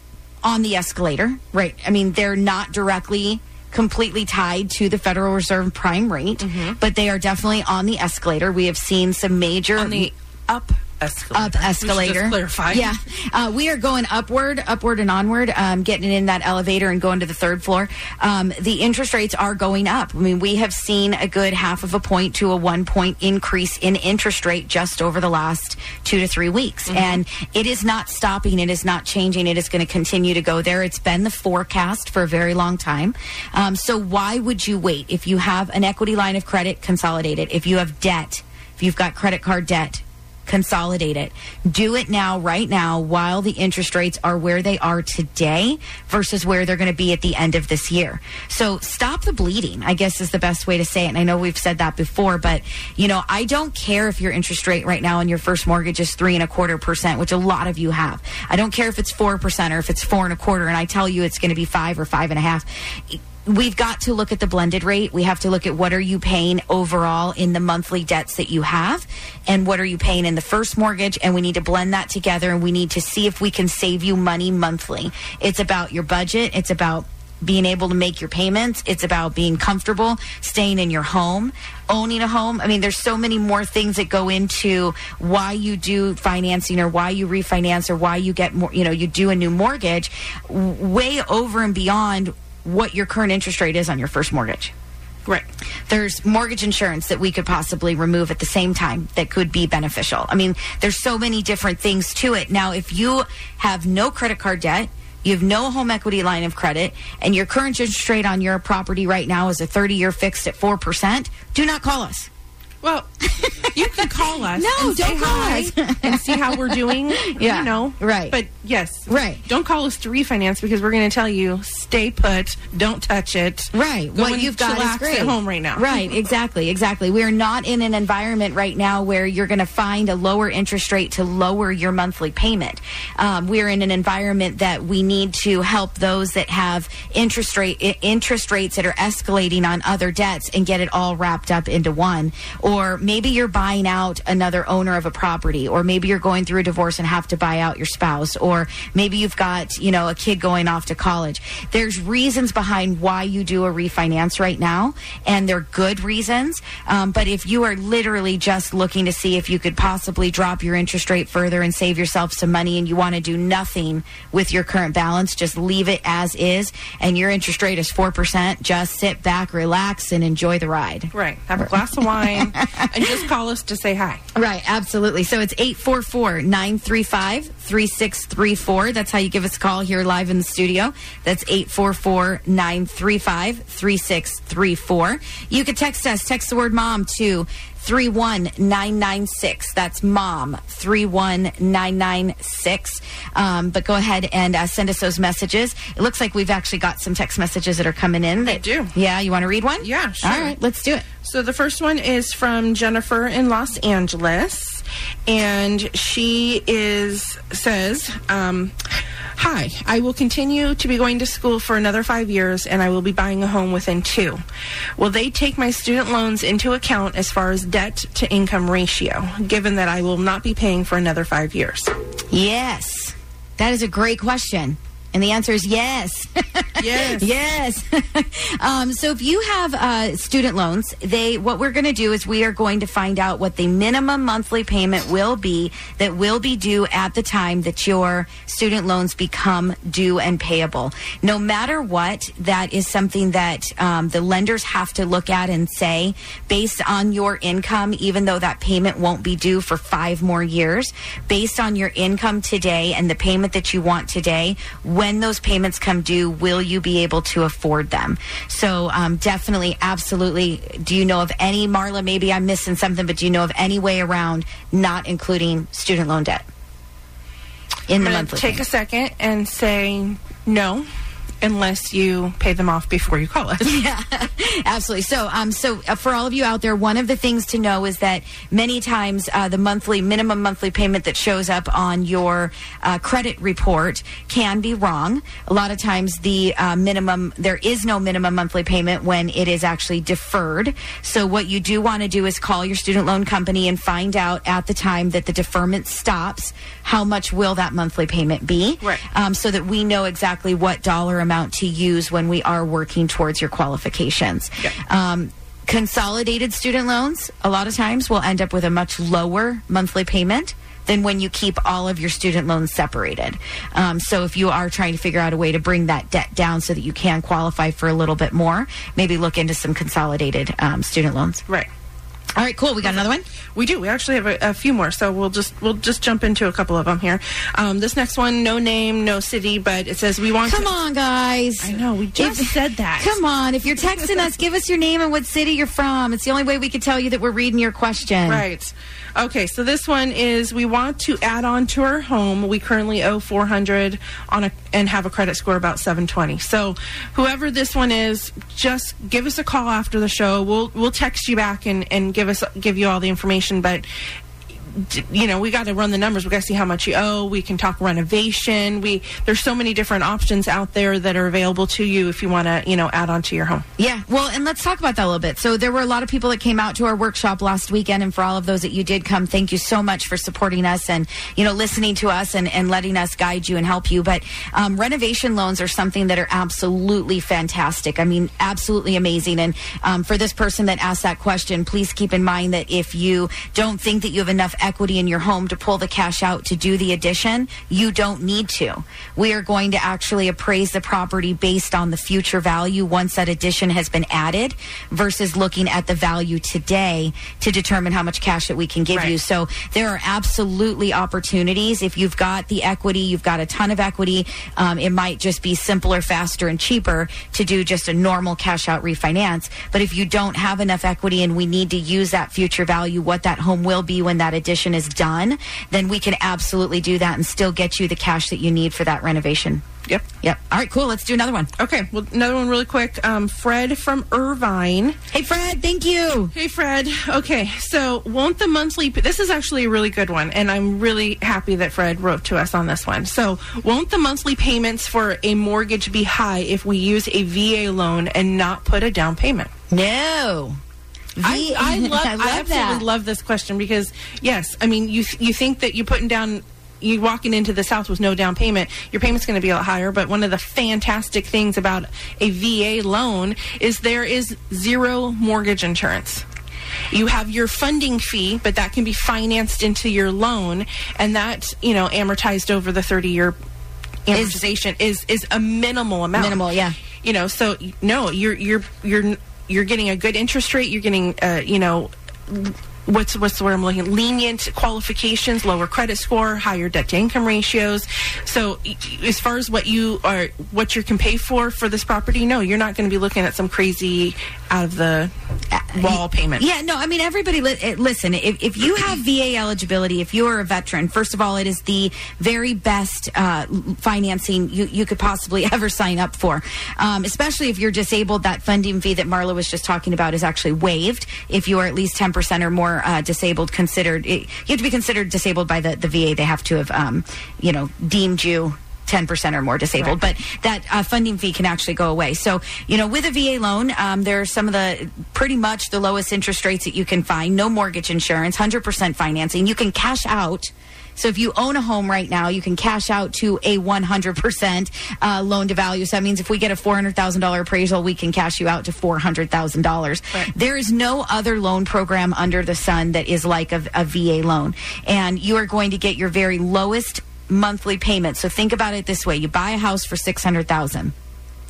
on the escalator, right? I mean, they're not directly completely tied to the Federal Reserve prime rate, mm-hmm. but they are definitely on the escalator. We have seen some major... On the up escalator. Up escalator. We should just clarify. Yeah. Uh, we are going upward, upward and onward, um, getting in that elevator and going to the third floor. Um, the interest rates are going up. I mean, we have seen a good half of a point to a one point increase in interest rate just over the last two to three weeks. Mm-hmm. And it is not stopping. It is not changing. It is going to continue to go there. It's been the forecast for a very long time. Um, so why would you wait? If you have an equity line of credit, consolidate it. If you have debt, if you've got credit card debt, consolidate it. Do it now, right now, while the interest rates are where they are today versus where they're going to be at the end of this year. So stop the bleeding, I guess is the best way to say it. And I know we've said that before, but, you know, I don't care if your interest rate right now on your first mortgage is three and a quarter percent, which a lot of you have. I don't care if it's four percent or if it's four and a quarter, and I tell you it's going to be five or five and a half. We've got to look at the blended rate. We have to look at what are you paying overall in the monthly debts that you have and what are you paying in the first mortgage, and we need to blend that together, and we need to see if we can save you money monthly. It's about your budget. It's about being able to make your payments. It's about being comfortable, staying in your home, owning a home. I mean, there's so many more things that go into why you do financing or why you refinance or why you get more, you know, you do a new mortgage, way over and beyond what your current interest rate is on your first mortgage. Right. There's mortgage insurance that we could possibly remove at the same time that could be beneficial. I mean, there's so many different things to it. Now, if you have no credit card debt, you have no home equity line of credit, and your current interest rate on your property right now is a thirty-year fixed at four percent, do not call us. Well, you can call us no, and don't say call hi us. and see how we're doing. Yeah, you know, right. But yes, right. Don't call us to refinance because we're going to tell you stay put, don't touch it. Right. Go what and you've got is great. At home right now. Right. Exactly. Exactly. We are not in an environment right now where you're going to find a lower interest rate to lower your monthly payment. Um, we're in an environment that we need to help those that have interest rate interest rates that are escalating on other debts and get it all wrapped up into one. Or maybe you're buying out another owner of a property, or maybe you're going through a divorce and have to buy out your spouse, or maybe you've got, you know, a kid going off to college. There's reasons behind why you do a refinance right now, and they're good reasons. Um, but if you are literally just looking to see if you could possibly drop your interest rate further and save yourself some money, and you want to do nothing with your current balance, just leave it as is, and your interest rate is four percent, just sit back, relax, and enjoy the ride. Right. Have a glass of wine and just call us to say hi. Right, absolutely. So it's eight four four, nine three five, three six three four. That's how you give us a call here live in the studio. That's eight four four, nine three five, three six three four. You can text us. Text the word MOM to three one nine nine six. That's MOM, three one nine nine six. Um, but go ahead and uh, send us those messages. It looks like we've actually got some text messages that are coming in. That, I do. Yeah, you want to read one? Yeah, sure. All right, let's do it. So the first one is from Jennifer in Los Angeles, and she is says, um, "Hi, I will continue to be going to school for another five years, and I will be buying a home within two. Will they take my student loans into account as far as debt to income ratio, given that I will not be paying for another five years?" Yes, that is a great question. And the answer is yes. Yes. Yes. um, so if you have uh, student loans, they what we're going to do is we are going to find out what the minimum monthly payment will be that will be due at the time that your student loans become due and payable. No matter what, that is something that um, the lenders have to look at and say, based on your income, even though that payment won't be due for five more years, based on your income today and the payment that you want today, when those payments come due, will you you be able to afford them? So um, definitely, absolutely. Do you know of any, Marla, maybe I'm missing something, but do you know of any way around not including student loan debt in I'm the gonna monthly take payment? a second and say no, unless you pay them off before you call us. Yeah, absolutely. So, um, so uh, for all of you out there, one of the things to know is that many times uh, the monthly minimum monthly payment that shows up on your uh, credit report can be wrong. A lot of times, the uh, minimum there is no minimum monthly payment when it is actually deferred. So, what you do want to do is call your student loan company and find out at the time that the deferment stops how much will that monthly payment be, right? Um, so that we know exactly what dollar amount to use when we are working towards your qualifications. Yeah. Um, consolidated student loans, a lot of times, will end up with a much lower monthly payment than when you keep all of your student loans separated. Um, so if you are trying to figure out a way to bring that debt down so that you can qualify for a little bit more, maybe look into some consolidated um, student loans. Right. All right, cool. We got another one? We do. We actually have a, a few more, so we'll just we'll just jump into a couple of them here. Um, this next one, no name, no city, but it says we want. Come to- on, guys. I know we just If- said that. Come on, if you're texting us, give us your name and what city you're from. It's the only way we can tell you that we're reading your question. Right. Okay, so this one is we want to add on to our home. We currently owe four hundred on a and have a credit score about seven twenty. So whoever this one is, just give us a call after the show. We'll we'll text you back and, and give us give you all the information, but you know, we got to run the numbers. We got to see how much you owe. We can talk renovation. We there's so many different options out there that are available to you if you want to, you know, add on to your home. Yeah, well, and let's talk about that a little bit. So there were a lot of people that came out to our workshop last weekend, and for all of those that you did come, thank you so much for supporting us and, you know, listening to us and, and letting us guide you and help you. But um, renovation loans are something that are absolutely fantastic. I mean, absolutely amazing. And um, for this person that asked that question, please keep in mind that if you don't think that you have enough equity in your home to pull the cash out to do the addition, you don't need to. We are going to actually appraise the property based on the future value once that addition has been added versus looking at the value today to determine how much cash that we can give Right. you. So there are absolutely opportunities. If you've got the equity, you've got a ton of equity, um, it might just be simpler, faster, and cheaper to do just a normal cash out refinance. But if you don't have enough equity and we need to use that future value, what that home will be when that addition is done, then we can absolutely do that and still get you the cash that you need for that renovation. Yep. Yep. All right, cool. Let's do another one. Okay, well, another one really quick. Um, Fred from Irvine. Hey, Fred, thank you. Hey, Fred. Okay, so won't the monthly... This is actually a really good one, and I'm really happy that Fred wrote to us on this one. So won't the monthly payments for a mortgage be high if we use a V A loan and not put a down payment? No. I, I love, I love I absolutely that. love this question because, yes, I mean, you you think that you're putting down, you walking into this house with no down payment, your payment's going to be a lot higher. But one of the fantastic things about a V A loan is there is zero mortgage insurance. You have your funding fee, but that can be financed into your loan, and that, you know, amortized over the thirty-year amortization is is a minimal amount. Minimal, yeah. You know, so no, you're you're you're you're getting a good interest rate. You're getting, uh, you know, what's what's the word I'm looking? Lenient qualifications, lower credit score, higher debt to income ratios. So, y- as far as what you are, what you can pay for for this property, no, you're not going to be looking at some crazy out of the wall payment. Yeah, no, I mean, everybody, li- eh, listen, if, if you have V A eligibility, if you are a veteran, first of all, it is the very best uh, financing you, you could possibly ever sign up for. Um, especially if you're disabled, that funding fee that Marla was just talking about is actually waived. If you are at least ten percent or more uh, disabled, considered, it, you have to be considered disabled by the, the V A. They have to have, um, you know, deemed you ten percent or more disabled, Right. but that uh, funding fee can actually go away. So, you know, with a V A loan, um, there are some of the pretty much the lowest interest rates that you can find, no mortgage insurance, one hundred percent financing. You can cash out. So if you own a home right now, you can cash out to a one hundred percent uh, loan to value. So that means if we get a four hundred thousand dollars appraisal, we can cash you out to four hundred thousand dollars. Right. There is no other loan program under the sun that is like a, a V A loan. And you are going to get your very lowest monthly payment. So think about it this way. You buy a house for six hundred thousand dollars.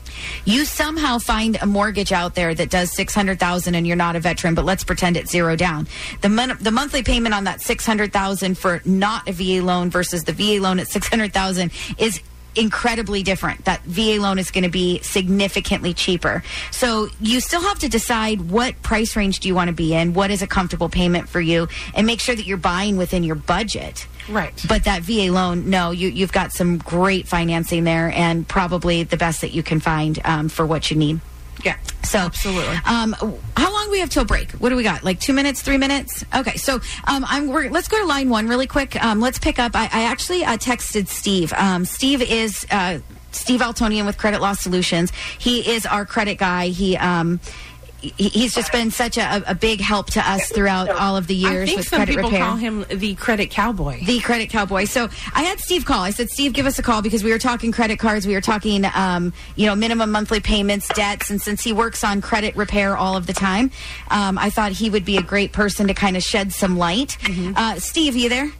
You somehow find a mortgage out there that does six hundred thousand dollars and you're not a veteran, but let's pretend it's zero down. The mon- the monthly payment on that six hundred thousand dollars for not a V A loan versus the V A loan at six hundred thousand dollars is incredibly different. That V A loan is going to be significantly cheaper. So you still have to decide what price range do you want to be in, what is a comfortable payment for you, and make sure that you're buying within your budget. Right. But that V A loan, no, you, you've got some great financing there and probably the best that you can find um, for what you need. Yeah. So, absolutely. Um, how long do we have till break? What do we got? Like two minutes, three minutes? Okay. So, um, I'm, we're, let's go to line one really quick. Um, let's pick up. I, I actually uh, texted Steve. Um, Steve is, uh, Steve Altonian with Credit Law Solutions. He is our credit guy. He, um, He's just been such a, a big help to us throughout all of the years I think with some credit people repair. call him the credit cowboy. The credit cowboy. So I had Steve call. I said, Steve, give us a call because we were talking credit cards. We were talking, um, you know, minimum monthly payments, debts. And since he works on credit repair all of the time, um, I thought he would be a great person to kind of shed some light. Mm-hmm. Uh, Steve, you there?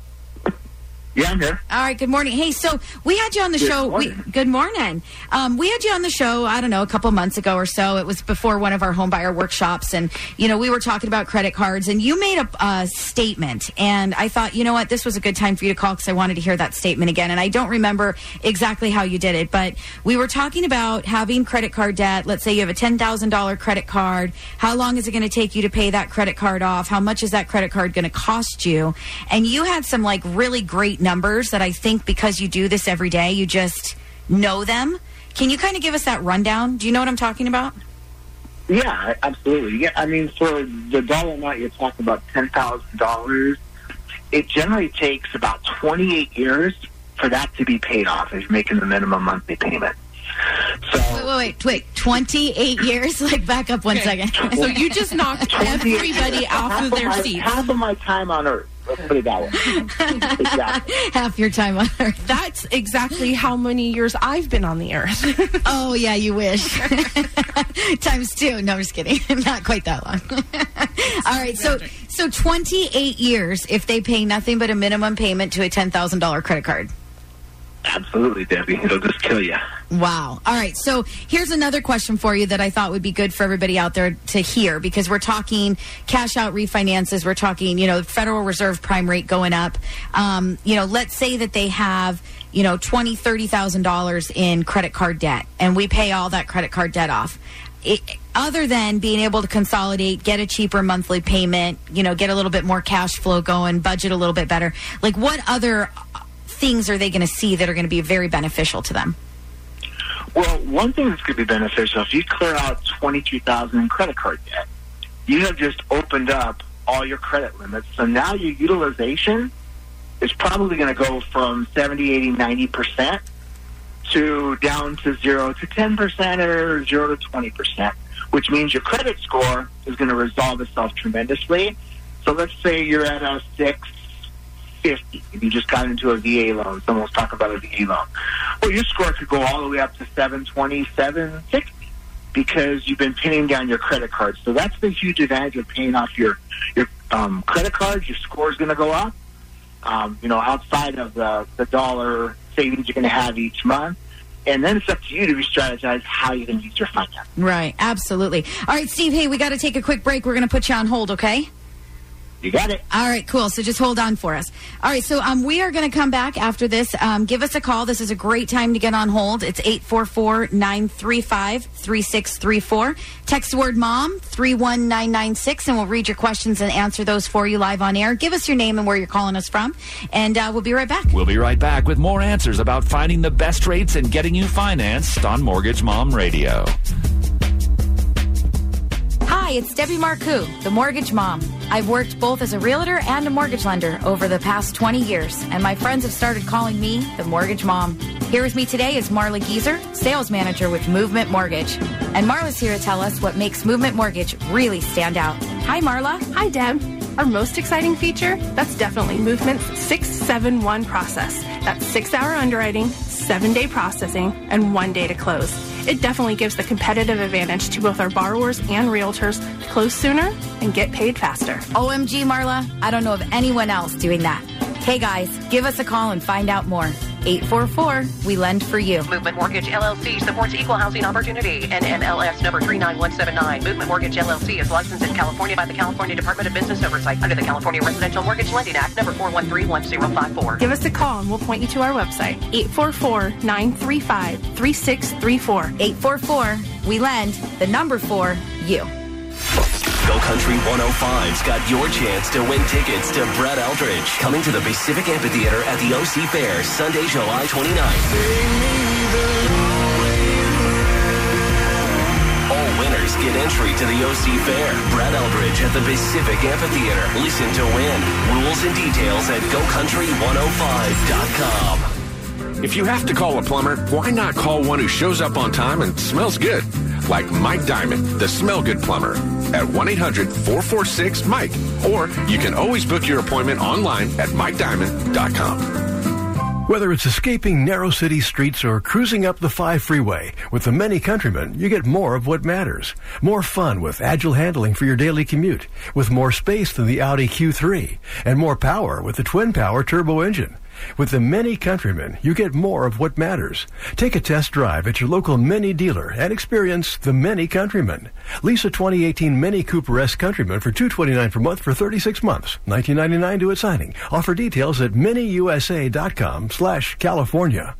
Yeah, I'm here. All right, good morning. Hey, so we had you on the Good show. morning. We, good morning. Um, we had you on the show, I don't know, a couple months ago or so. It was before one of our home buyer workshops. And, you know, we were talking about credit cards. And you made a uh, statement. And I thought, you know what, this was a good time for you to call because I wanted to hear that statement again. And I don't remember exactly how you did it. But we were talking about having credit card debt. Let's say you have a ten thousand dollars credit card. How long is it going to take you to pay that credit card off? How much is that credit card going to cost you? And you had some, like, really great numbers that I think because you do this every day, you just know them. Can you kind of give us that rundown? Do you know what I'm talking about? Yeah, absolutely. Yeah, I mean, for the dollar amount you're talking about, ten thousand dollars, it generally takes about twenty-eight years for that to be paid off if you're making the minimum monthly payment. So, wait, wait, wait, wait. twenty-eight years? Like, back up one Okay. second. So you just knocked everybody off of their my, seats. Half of my time on Earth. Let's put it that way. Exactly. Half your time on Earth. That's exactly how many years I've been on the Earth. Oh, yeah, you wish. Times two. No, I'm just kidding. Not quite that long. All right, so so twenty-eight years if they pay nothing but a minimum payment to a ten thousand dollars credit card. Absolutely, Debbie. It'll just kill you. Wow. All right. So here's another question for you that I thought would be good for everybody out there to hear because we're talking cash out refinances. We're talking, you know, Federal Reserve prime rate going up. Um, you know, let's say that they have, you know, twenty thousand dollars, thirty thousand dollars in credit card debt and we pay all that credit card debt off. It, other than being able to consolidate, get a cheaper monthly payment, you know, get a little bit more cash flow going, budget a little bit better, like what other things are they going to see that are going to be very beneficial to them? Well, one thing that's going to be beneficial, if you clear out twenty-two thousand dollars in credit card debt, you have just opened up all your credit limits. So now your utilization is probably going to go from seventy, eighty, ninety percent to down to zero to ten percent or zero to twenty percent, which means your credit score is going to resolve itself tremendously. So let's say you're at a six fifty, and you just got into a V A loan. Someone was talking about a V A loan. Well, your score could go all the way up to seven twenty, seven sixty because you've been pinning down your credit cards. So that's the huge advantage of paying off your your um, credit cards. Your score is going to go up. Um, you know, outside of the the dollar savings you're going to have each month. And then it's up to you to re-strategize how you're going to use your finance. Right, absolutely. All right, Steve, hey, we got to take a quick break. We're going to put you on hold, okay? You got it. All right, cool. So just hold on for us. All right, so um, we are going to come back after this. Um, give us a call. This is a great time to get on hold. It's eight four four, nine three five, three six three four. Text the word MOM, three one nine nine six, and we'll read your questions and answer those for you live on air. Give us your name and where you're calling us from, and uh, we'll be right back. We'll be right back with more answers about finding the best rates and getting you financed on Mortgage Mom Radio. Hi, it's Debbie Marcoux, the Mortgage Mom. I've worked both as a realtor and a mortgage lender over the past twenty years, and my friends have started calling me the Mortgage Mom. Here with me today is Marla Gieser, sales manager with Movement Mortgage. And Marla's here to tell us what makes Movement Mortgage really stand out. Hi, Marla. Hi, Deb. Our most exciting feature? That's definitely Movement's six seven one process. That's six-hour underwriting, seven-day processing, and one day to close. It definitely gives the competitive advantage to both our borrowers and realtors to close sooner and get paid faster. O M G, Marla, I don't know of anyone else doing that. Hey, guys, give us a call and find out more. eight four four, we lend for you. Movement Mortgage, L L C supports equal housing opportunity. N M L S number three nine one seven nine. Movement Mortgage, L L C is licensed in California by the California Department of Business Oversight under the California Residential Mortgage Lending Act, number four one three one zero five four. Give us a call and we'll point you to our website, eight four four, nine three five, three six three four. eight four four, we lend, the number four, you. Go Country one oh five's got your chance to win tickets to Brett Eldridge coming to the Pacific Amphitheater at the O C Fair Sunday, July twenty-ninth. All winners get entry to the O C Fair. Brett Eldridge at the Pacific Amphitheater. Listen to win. Rules and details at go country one oh five dot com. If you have to call a plumber, why not call one who shows up on time and smells good? Like Mike Diamond, the Smell Good Plumber, at one eight hundred, four four six, Mike. Or you can always book your appointment online at mike diamond dot com. Whether it's escaping narrow city streets or cruising up the five freeway, with the Many Countrymen, you get more of what matters. More fun with agile handling for your daily commute, with more space than the Audi Q three, and more power with the twin-power turbo engine. With the Many Countrymen, you get more of what matters. Take a test drive at your local Many dealer and experience the Many Countrymen. Lease a twenty eighteen Mini Cooper S Countryman for two hundred twenty-nine dollars per month for thirty-six months, nineteen ninety-nine dollars to its signing. Offer details at mini u s a dot com slash California.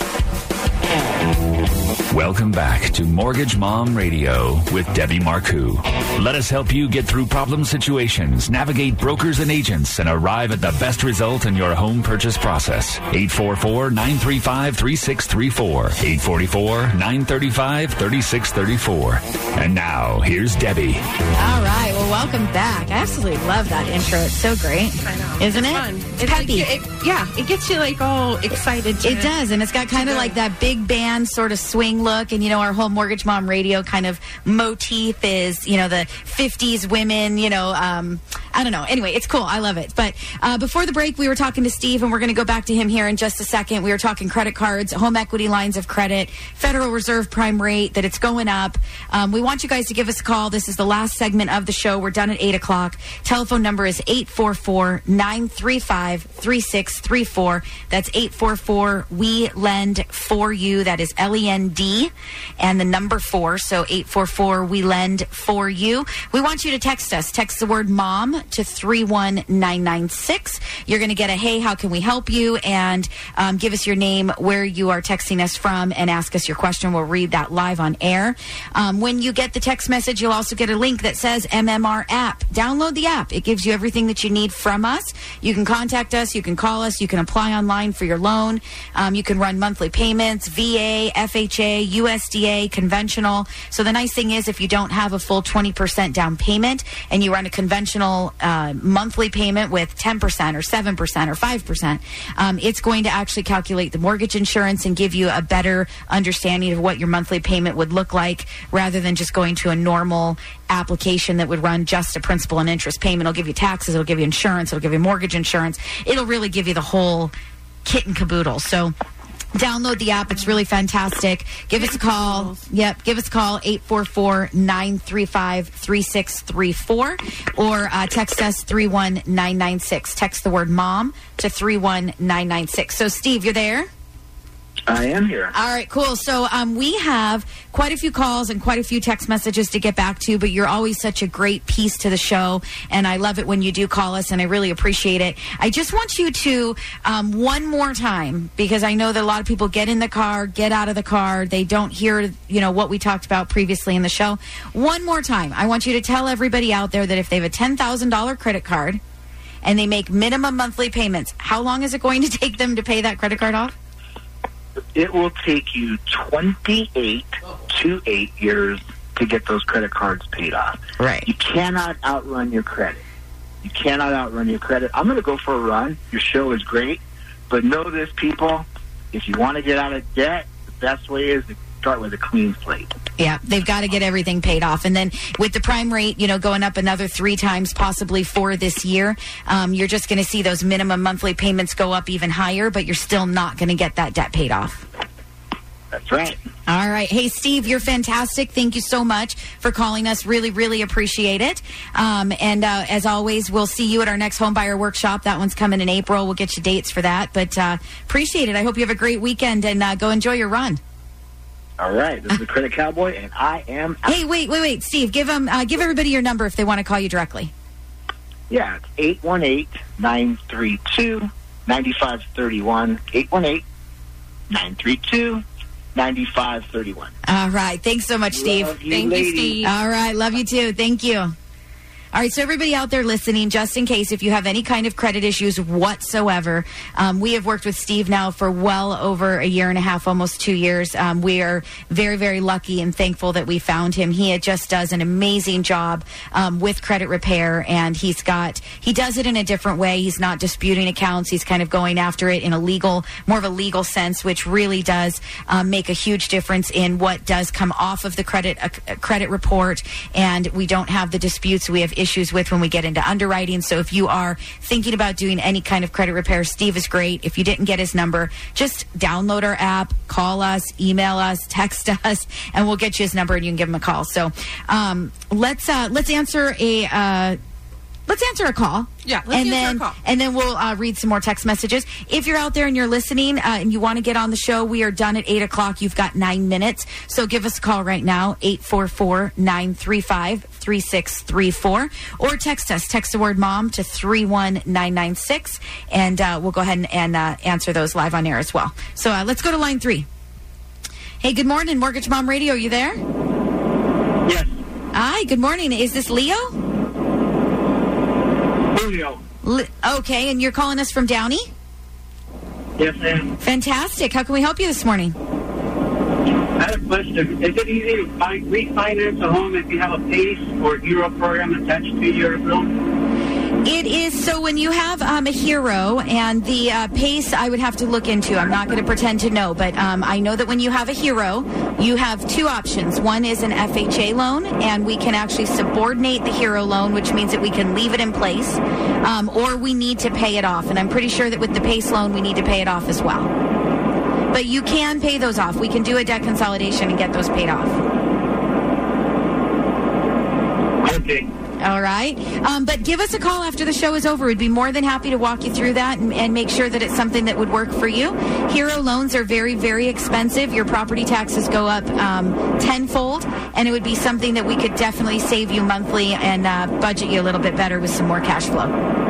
Welcome back to Mortgage Mom Radio with Debbie Marcoux. Let us help you get through problem situations, navigate brokers and agents, and arrive at the best result in your home purchase process. eight four four, nine three five, three six three four. eight four four, nine three five, three six three four. And now, here's Debbie. All right. Well, welcome back. I absolutely love that intro. It's so great. I know. Isn't it's it? Fun. It's It's peppy. Like, it, yeah, it gets you like all excited. To, It does, and it's got kind of like that big band sort of swing look. And, you know, our whole Mortgage Mom Radio kind of motif is, you know, the fifties women, you know, um, I don't know. Anyway, it's cool. I love it. But uh, before the break, we were talking to Steve, and we're going to go back to him here in just a second. We were talking credit cards, home equity lines of credit, Federal Reserve prime rate, that it's going up. Um, we want you guys to give us a call. This is the last segment of the show. We're done at eight o'clock. Telephone number is eight four four, nine three five, three six three four. That's eight four four, we lend for you. That is L E N D and the number four. So eight four four, we lend for you. We want you to text us. Text the word mom to three one nine nine six. You're going to get a, hey, how can we help you? And um, give us your name, where you are texting us from, and ask us your question. We'll read that live on air. Um, when you get the text message, you'll also get a link that says M M R app. Download the app. It gives you everything that you need from us. You can contact us. You can call us. You can apply online for your loan. Um, you can run monthly payments, V A, F H A, U S D A, conventional. So the nice thing is, if you don't have a full twenty percent down payment and you run a conventional uh, monthly payment with ten percent or seven percent or five percent, um, it's going to actually calculate the mortgage insurance and give you a better understanding of what your monthly payment would look like, rather than just going to a normal application that would run just a principal and interest payment. It'll give you taxes, it'll give you insurance, it'll give you mortgage insurance. It'll really give you the whole kit and caboodle. So download the app. It's really fantastic. Give us a call. Yep. Give us a call, eight four four, nine three five, three six three four, or uh, text us three one nine nine six. Text the word mom to three one nine nine six. So, Steve, you're there? I am here. All right, cool. So um, we have quite a few calls and quite a few text messages to get back to, but you're always such a great piece to the show, and I love it when you do call us, and I really appreciate it. I just want you to, um, one more time, because I know that a lot of people get in the car, get out of the car, they don't hear, you know, what we talked about previously in the show. One more time, I want you to tell everybody out there that if they have a ten thousand dollars credit card and they make minimum monthly payments, how long is it going to take them to pay that credit card off? It will take you twenty-eight to eight years to get those credit cards paid off. Right. You cannot outrun your credit. You cannot outrun your credit. I'm going to go for a run. Your show is great. But know this, people, if you want to get out of debt, the best way is to start with a clean slate. Yeah, they've got to get everything paid off. And then with the prime rate, you know, going up another three times, possibly four this year, um, you're just going to see those minimum monthly payments go up even higher, but you're still not going to get that debt paid off. That's right. All right. Hey, Steve, you're fantastic. Thank you so much for calling us. Really, really appreciate it. Um, and uh, as always, we'll see you at our next home buyer workshop. That one's coming in April. We'll get you dates for that. But uh, appreciate it. I hope you have a great weekend and uh, go enjoy your run. All right. This is the Credit Cowboy, and I am out. Hey, wait, wait, wait. Steve, give them, uh, give everybody your number if they want to call you directly. Yeah, it's eight one eight, nine three two, nine five three one. eight one eight, nine three two, nine five three one. All right. Thanks so much, Steve. Love you, Thank lady. you, Steve. All right. Love you, too. Thank you. All right, so everybody out there listening, just in case if you have any kind of credit issues whatsoever, um, we have worked with Steve now for well over a year and a half, almost two years. Um, we are very, very lucky and thankful that we found him. He just does an amazing job um, with credit repair, and he's got, he does it in a different way. He's not disputing accounts. He's kind of going after it in a legal, more of a legal sense, which really does um, make a huge difference in what does come off of the credit uh, credit report, and we don't have the disputes we have issues with when we get into underwriting. So if you are thinking about doing any kind of credit repair, Steve is great. If you didn't get his number, just download our app, call us, email us, text us, and we'll get you his number and you can give him a call. So um, let's uh, let's answer a uh, let's answer a call. Yeah, let's and answer then, a call. And then we'll uh, read some more text messages. If you're out there and you're listening uh, and you want to get on the show, we are done at eight o'clock. You've got nine minutes. So give us a call right now, eight four four, nine three five, three six three four. Or text us. Text the word MOM to three one nine nine six. And uh, we'll go ahead and, and uh, answer those live on air as well. So uh, let's go to line three. Hey, good morning, Mortgage Mom Radio. You there? Yes. Hi, good morning. Is this Leo? Julio. Li- okay, and you're calling us from Downey? Yes, ma'am. Fantastic. How can we help you this morning? I had a question. Is it easy to find, refinance a home if you have a PACE or HERO program attached to your loan? It is. So when you have um, a HERO and the uh, PACE, I would have to look into. I'm not going to pretend to know, but um, I know that when you have a HERO, you have two options. One is an F H A loan, and we can actually subordinate the HERO loan, which means that we can leave it in place, um, or we need to pay it off. And I'm pretty sure that with the PACE loan, we need to pay it off as well. But you can pay those off. We can do a debt consolidation and get those paid off. Okay. All right. Um, but give us a call after the show is over. We'd be more than happy to walk you through that and, and make sure that it's something that would work for you. HERO loans are very, very expensive. Your property taxes go up um, tenfold, and it would be something that we could definitely save you monthly and uh, budget you a little bit better with some more cash flow.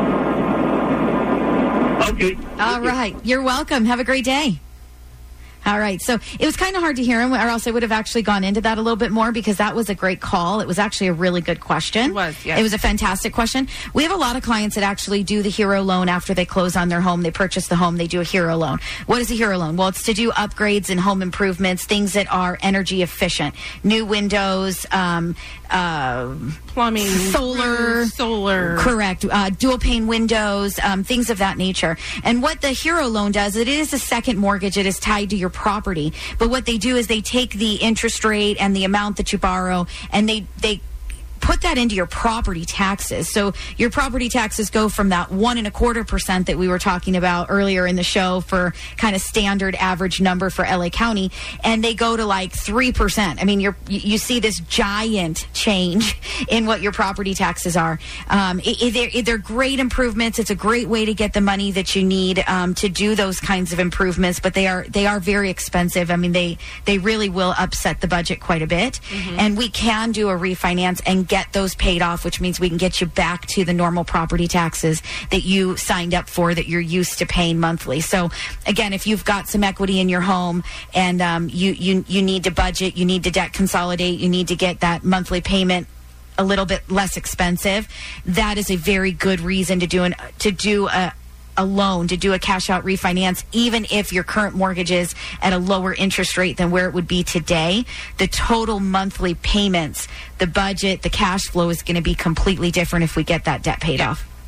Okay. All right. You're welcome. Have a great day. All right. So it was kind of hard to hear him, or else I would have actually gone into that a little bit more, because that was a great call. It was actually a really good question. It was, yes. It was a fantastic question. We have a lot of clients that actually do the HERO loan after they close on their home. They purchase the home. They do a HERO loan. What is a HERO loan? Well, it's to do upgrades and home improvements, things that are energy efficient. New windows, um, uh, plumbing, solar, solar, correct, uh, dual pane windows, um, things of that nature. And what the HERO loan does, it is a second mortgage. It is tied to your property. But what they do is they take the interest rate and the amount that you borrow, and they they put that into your property taxes. So your property taxes go from that one and a quarter percent that we were talking about earlier in the show for kind of standard average number for L A County, and they go to like three percent. I mean, you're, you see this giant change in what your property taxes are. Um, it, it, they're, they're great improvements. It's a great way to get the money that you need um, to do those kinds of improvements, but they are they are very expensive. I mean, they, they really will upset the budget quite a bit. Mm-hmm. And we can do a refinance and get those paid off, which means we can get you back to the normal property taxes that you signed up for, that you're used to paying monthly. So again, if you've got some equity in your home and um, you, you, you need to budget, you need to debt consolidate, you need to get that monthly payment a little bit less expensive, that is a very good reason to do an, to do a, a loan, to do a cash out refinance, even if your current mortgage is at a lower interest rate than where it would be today. The total monthly payments, the budget, the cash flow is going to be completely different if we get that debt paid off.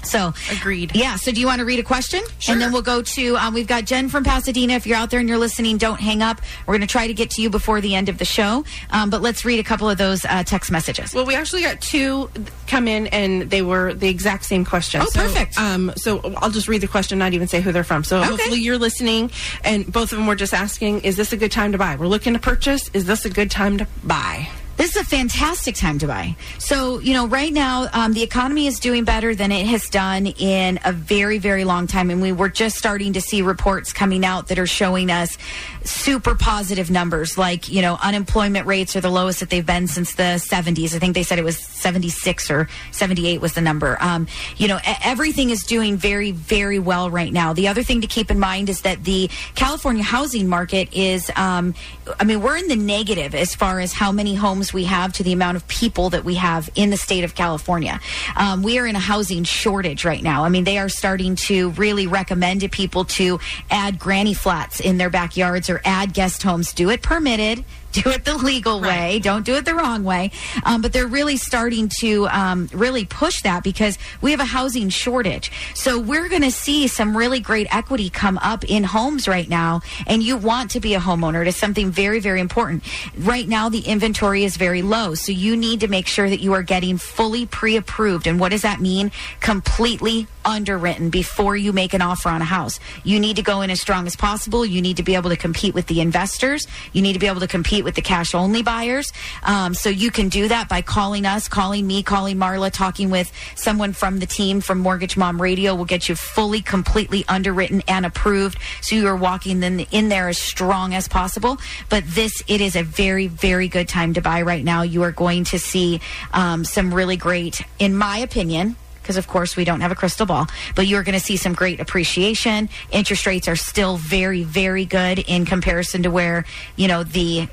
So agreed. Yeah. So do you want to read a question? Sure. And then we'll go to, um, we've got Jen from Pasadena. If you're out there and you're listening, don't hang up. We're going to try to get to you before the end of the show. Um, but let's read a couple of those uh, text messages. Well, we actually got two come in, and they were the exact same question. Oh, so, perfect. Um, so I'll just read the question, not even say who they're from. So okay. Hopefully you're listening, and both of them were just asking, is this a good time to buy? We're looking to purchase. Is this a good time to buy? This is a fantastic time to buy. So, you know, right now, um, the economy is doing better than it has done in a very, very long time. And we were just starting to see reports coming out that are showing us super positive numbers, like, you know, unemployment rates are the lowest that they've been since the seventies. I think they said it was seventy-six or seventy-eight was the number. Um, you know, everything is doing very, very well right now. The other thing to keep in mind is that the California housing market is, um, I mean, we're in the negative as far as how many homes we have to the amount of people that we have in the state of California. Um, we are in a housing shortage right now. I mean, they are starting to really recommend to people to add granny flats in their backyards or add guest homes. Do it permitted. Do it the legal way. Right. Don't do it the wrong way. Um, but they're really starting to um, really push that because we have a housing shortage. So we're going to see some really great equity come up in homes right now. And you want to be a homeowner. It is something very, very important. Right now, the inventory is very low. So you need to make sure that you are getting fully pre-approved. And what does that mean? Completely underwritten before you make an offer on a house. You need to go in as strong as possible. You need to be able to compete with the investors. You need to be able to compete with the cash only buyers. Um, so you can do that by calling us, calling me, calling Marla, talking with someone from the team from Mortgage Mom Radio. We'll get you fully, completely underwritten and approved. So you are walking in, in there as strong as possible. But this, it is a very, very good time to buy right now. You are going to see um, some really great, in my opinion, because, of course, we don't have a crystal ball. But you're going to see some great appreciation. Interest rates are still very, very good in comparison to where, you know, the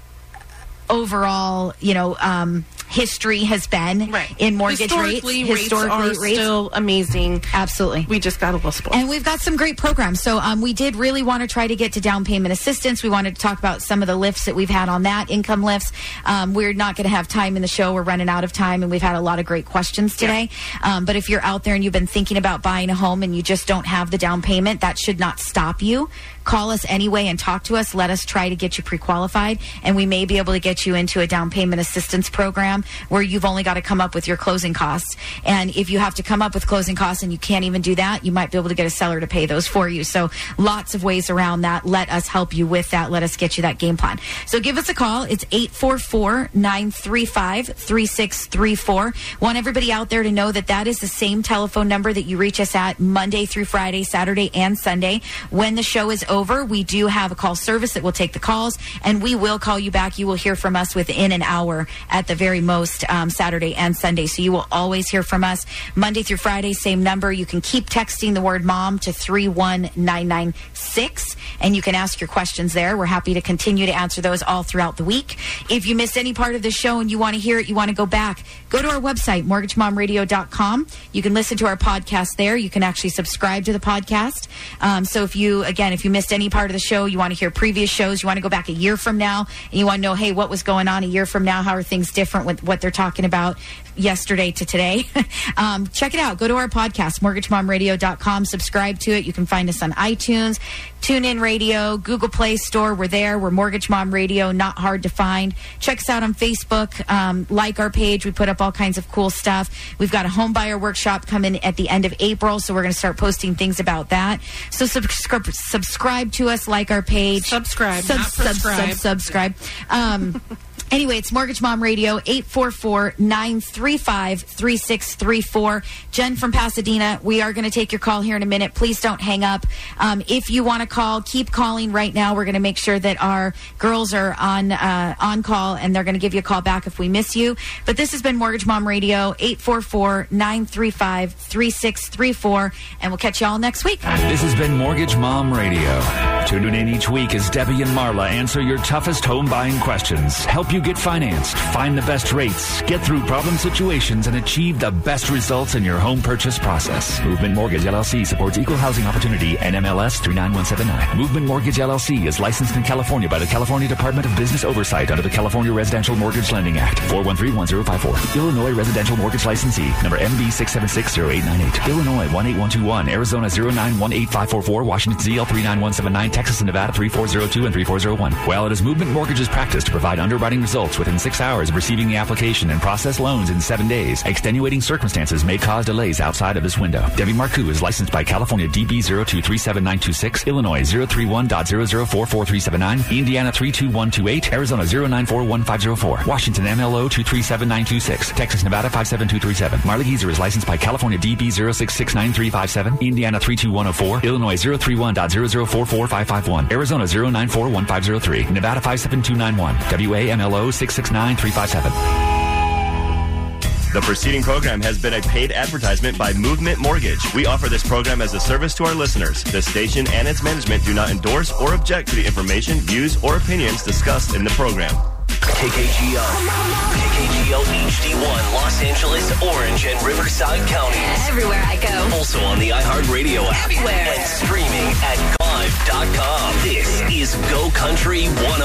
overall, you know, um, history has been right. in mortgage Historically, rates. rates Historically, are rates. still amazing. Absolutely. We just got a little spoiled. And we've got some great programs. So um, we did really want to try to get to down payment assistance. We wanted to talk about some of the lifts that we've had on that, income lifts. Um, we're not going to have time in the show. We're running out of time, and we've had a lot of great questions today. Yeah. Um, but if you're out there and you've been thinking about buying a home and you just don't have the down payment, that should not stop you. Call us anyway and talk to us. Let us try to get you pre-qualified, and we may be able to get you into a down payment assistance program where you've only got to come up with your closing costs. And if you have to come up with closing costs and you can't even do that, you might be able to get a seller to pay those for you. So lots of ways around that. Let us help you with that. Let us get you that game plan. So give us a call. It's eight four four, nine three five, three six three four. Want everybody out there to know that that is the same telephone number that you reach us at Monday through Friday, Saturday, and Sunday. When the show is over, we do have a call service that will take the calls, and we will call you back. You will hear from us within an hour at the very most, um, Saturday and Sunday. So you will always hear from us Monday through Friday, same number. You can keep texting the word mom to three one nine nine six, and you can ask your questions there. We're happy to continue to answer those all throughout the week. If you missed any part of the show and you want to hear it, you want to go back, go to our website, mortgage mom radio dot com. You can listen to our podcast there. You can actually subscribe to the podcast. Um, so if you, again, if you missed any part of the show, you want to hear previous shows, you want to go back a year from now, and you want to know, hey, what was going on a year from now? How are things different with what they're talking about yesterday to today? um, check it out. Go to our podcast, mortgage mom radio dot com. Subscribe to it. You can find us on iTunes, TuneIn Radio, Google Play Store. We're there. We're Mortgage Mom Radio. Not hard to find. Check us out on Facebook. Um, like our page. We put up all kinds of cool stuff. We've got a home buyer workshop coming at the end of April, so we're going to start posting things about that. So subscribe, subscribe to us, like our page. Subscribe, sub, not sub, prescribe. sub, subscribe. Um, Anyway, it's Mortgage Mom Radio, eight four four, nine three five, three six three four. Jen from Pasadena, we are going to take your call here in a minute. Please don't hang up. Um, if you want to call, keep calling right now. We're going to make sure that our girls are on uh, on call, and they're going to give you a call back if we miss you. But this has been Mortgage Mom Radio, eight four four, nine three five, three six three four, and we'll catch you all next week. This has been Mortgage Mom Radio. Tune in each week as Debbie and Marla answer your toughest home buying questions, help you get financed, find the best rates, get through problem situations, and achieve the best results in your home purchase process. Movement Mortgage L L C supports equal housing opportunity, N M L S three nine one seven nine. Movement Mortgage L L C is licensed in California by the California Department of Business Oversight under the California Residential Mortgage Lending Act. four one three, one zero five four. Illinois Residential Mortgage Licensee. Number M B six seven six zero eight nine eight. Illinois one eight one two one. Arizona zero nine one eight five four four. Washington Z L three nine one seven nine. Texas and Nevada three four zero two and three four zero one. While it is Movement Mortgage's practice to provide underwriting results within six hours of receiving the application and process loans in seven days, extenuating circumstances may cause delays outside of this window. Debbie Marcoux is licensed by California D B zero two three seven nine two six, Illinois zero three one zero zero four four three seven nine, Indiana three two one two eight, Arizona zero nine four one five zero four, Washington M L O two three seven nine two six, Texas, Nevada five seven two three seven. Marla Geezer is licensed by California D B zero six six nine three five seven, Indiana three two one zero four, Illinois zero three one zero zero four four five five one, Arizona zero nine four one five zero three, Nevada five seven two nine one, W A M L O six six nine three five seven. The preceding program has been a paid advertisement by Movement Mortgage. We offer this program as a service to our listeners. The station and its management do not endorse or object to the information, views, or opinions discussed in the program. K K G O. K K G O H D one, Los Angeles, Orange, and Riverside County. Everywhere I go. Also on the iHeartRadio app. Everywhere. And streaming at Go Live dot com. This is Go Country one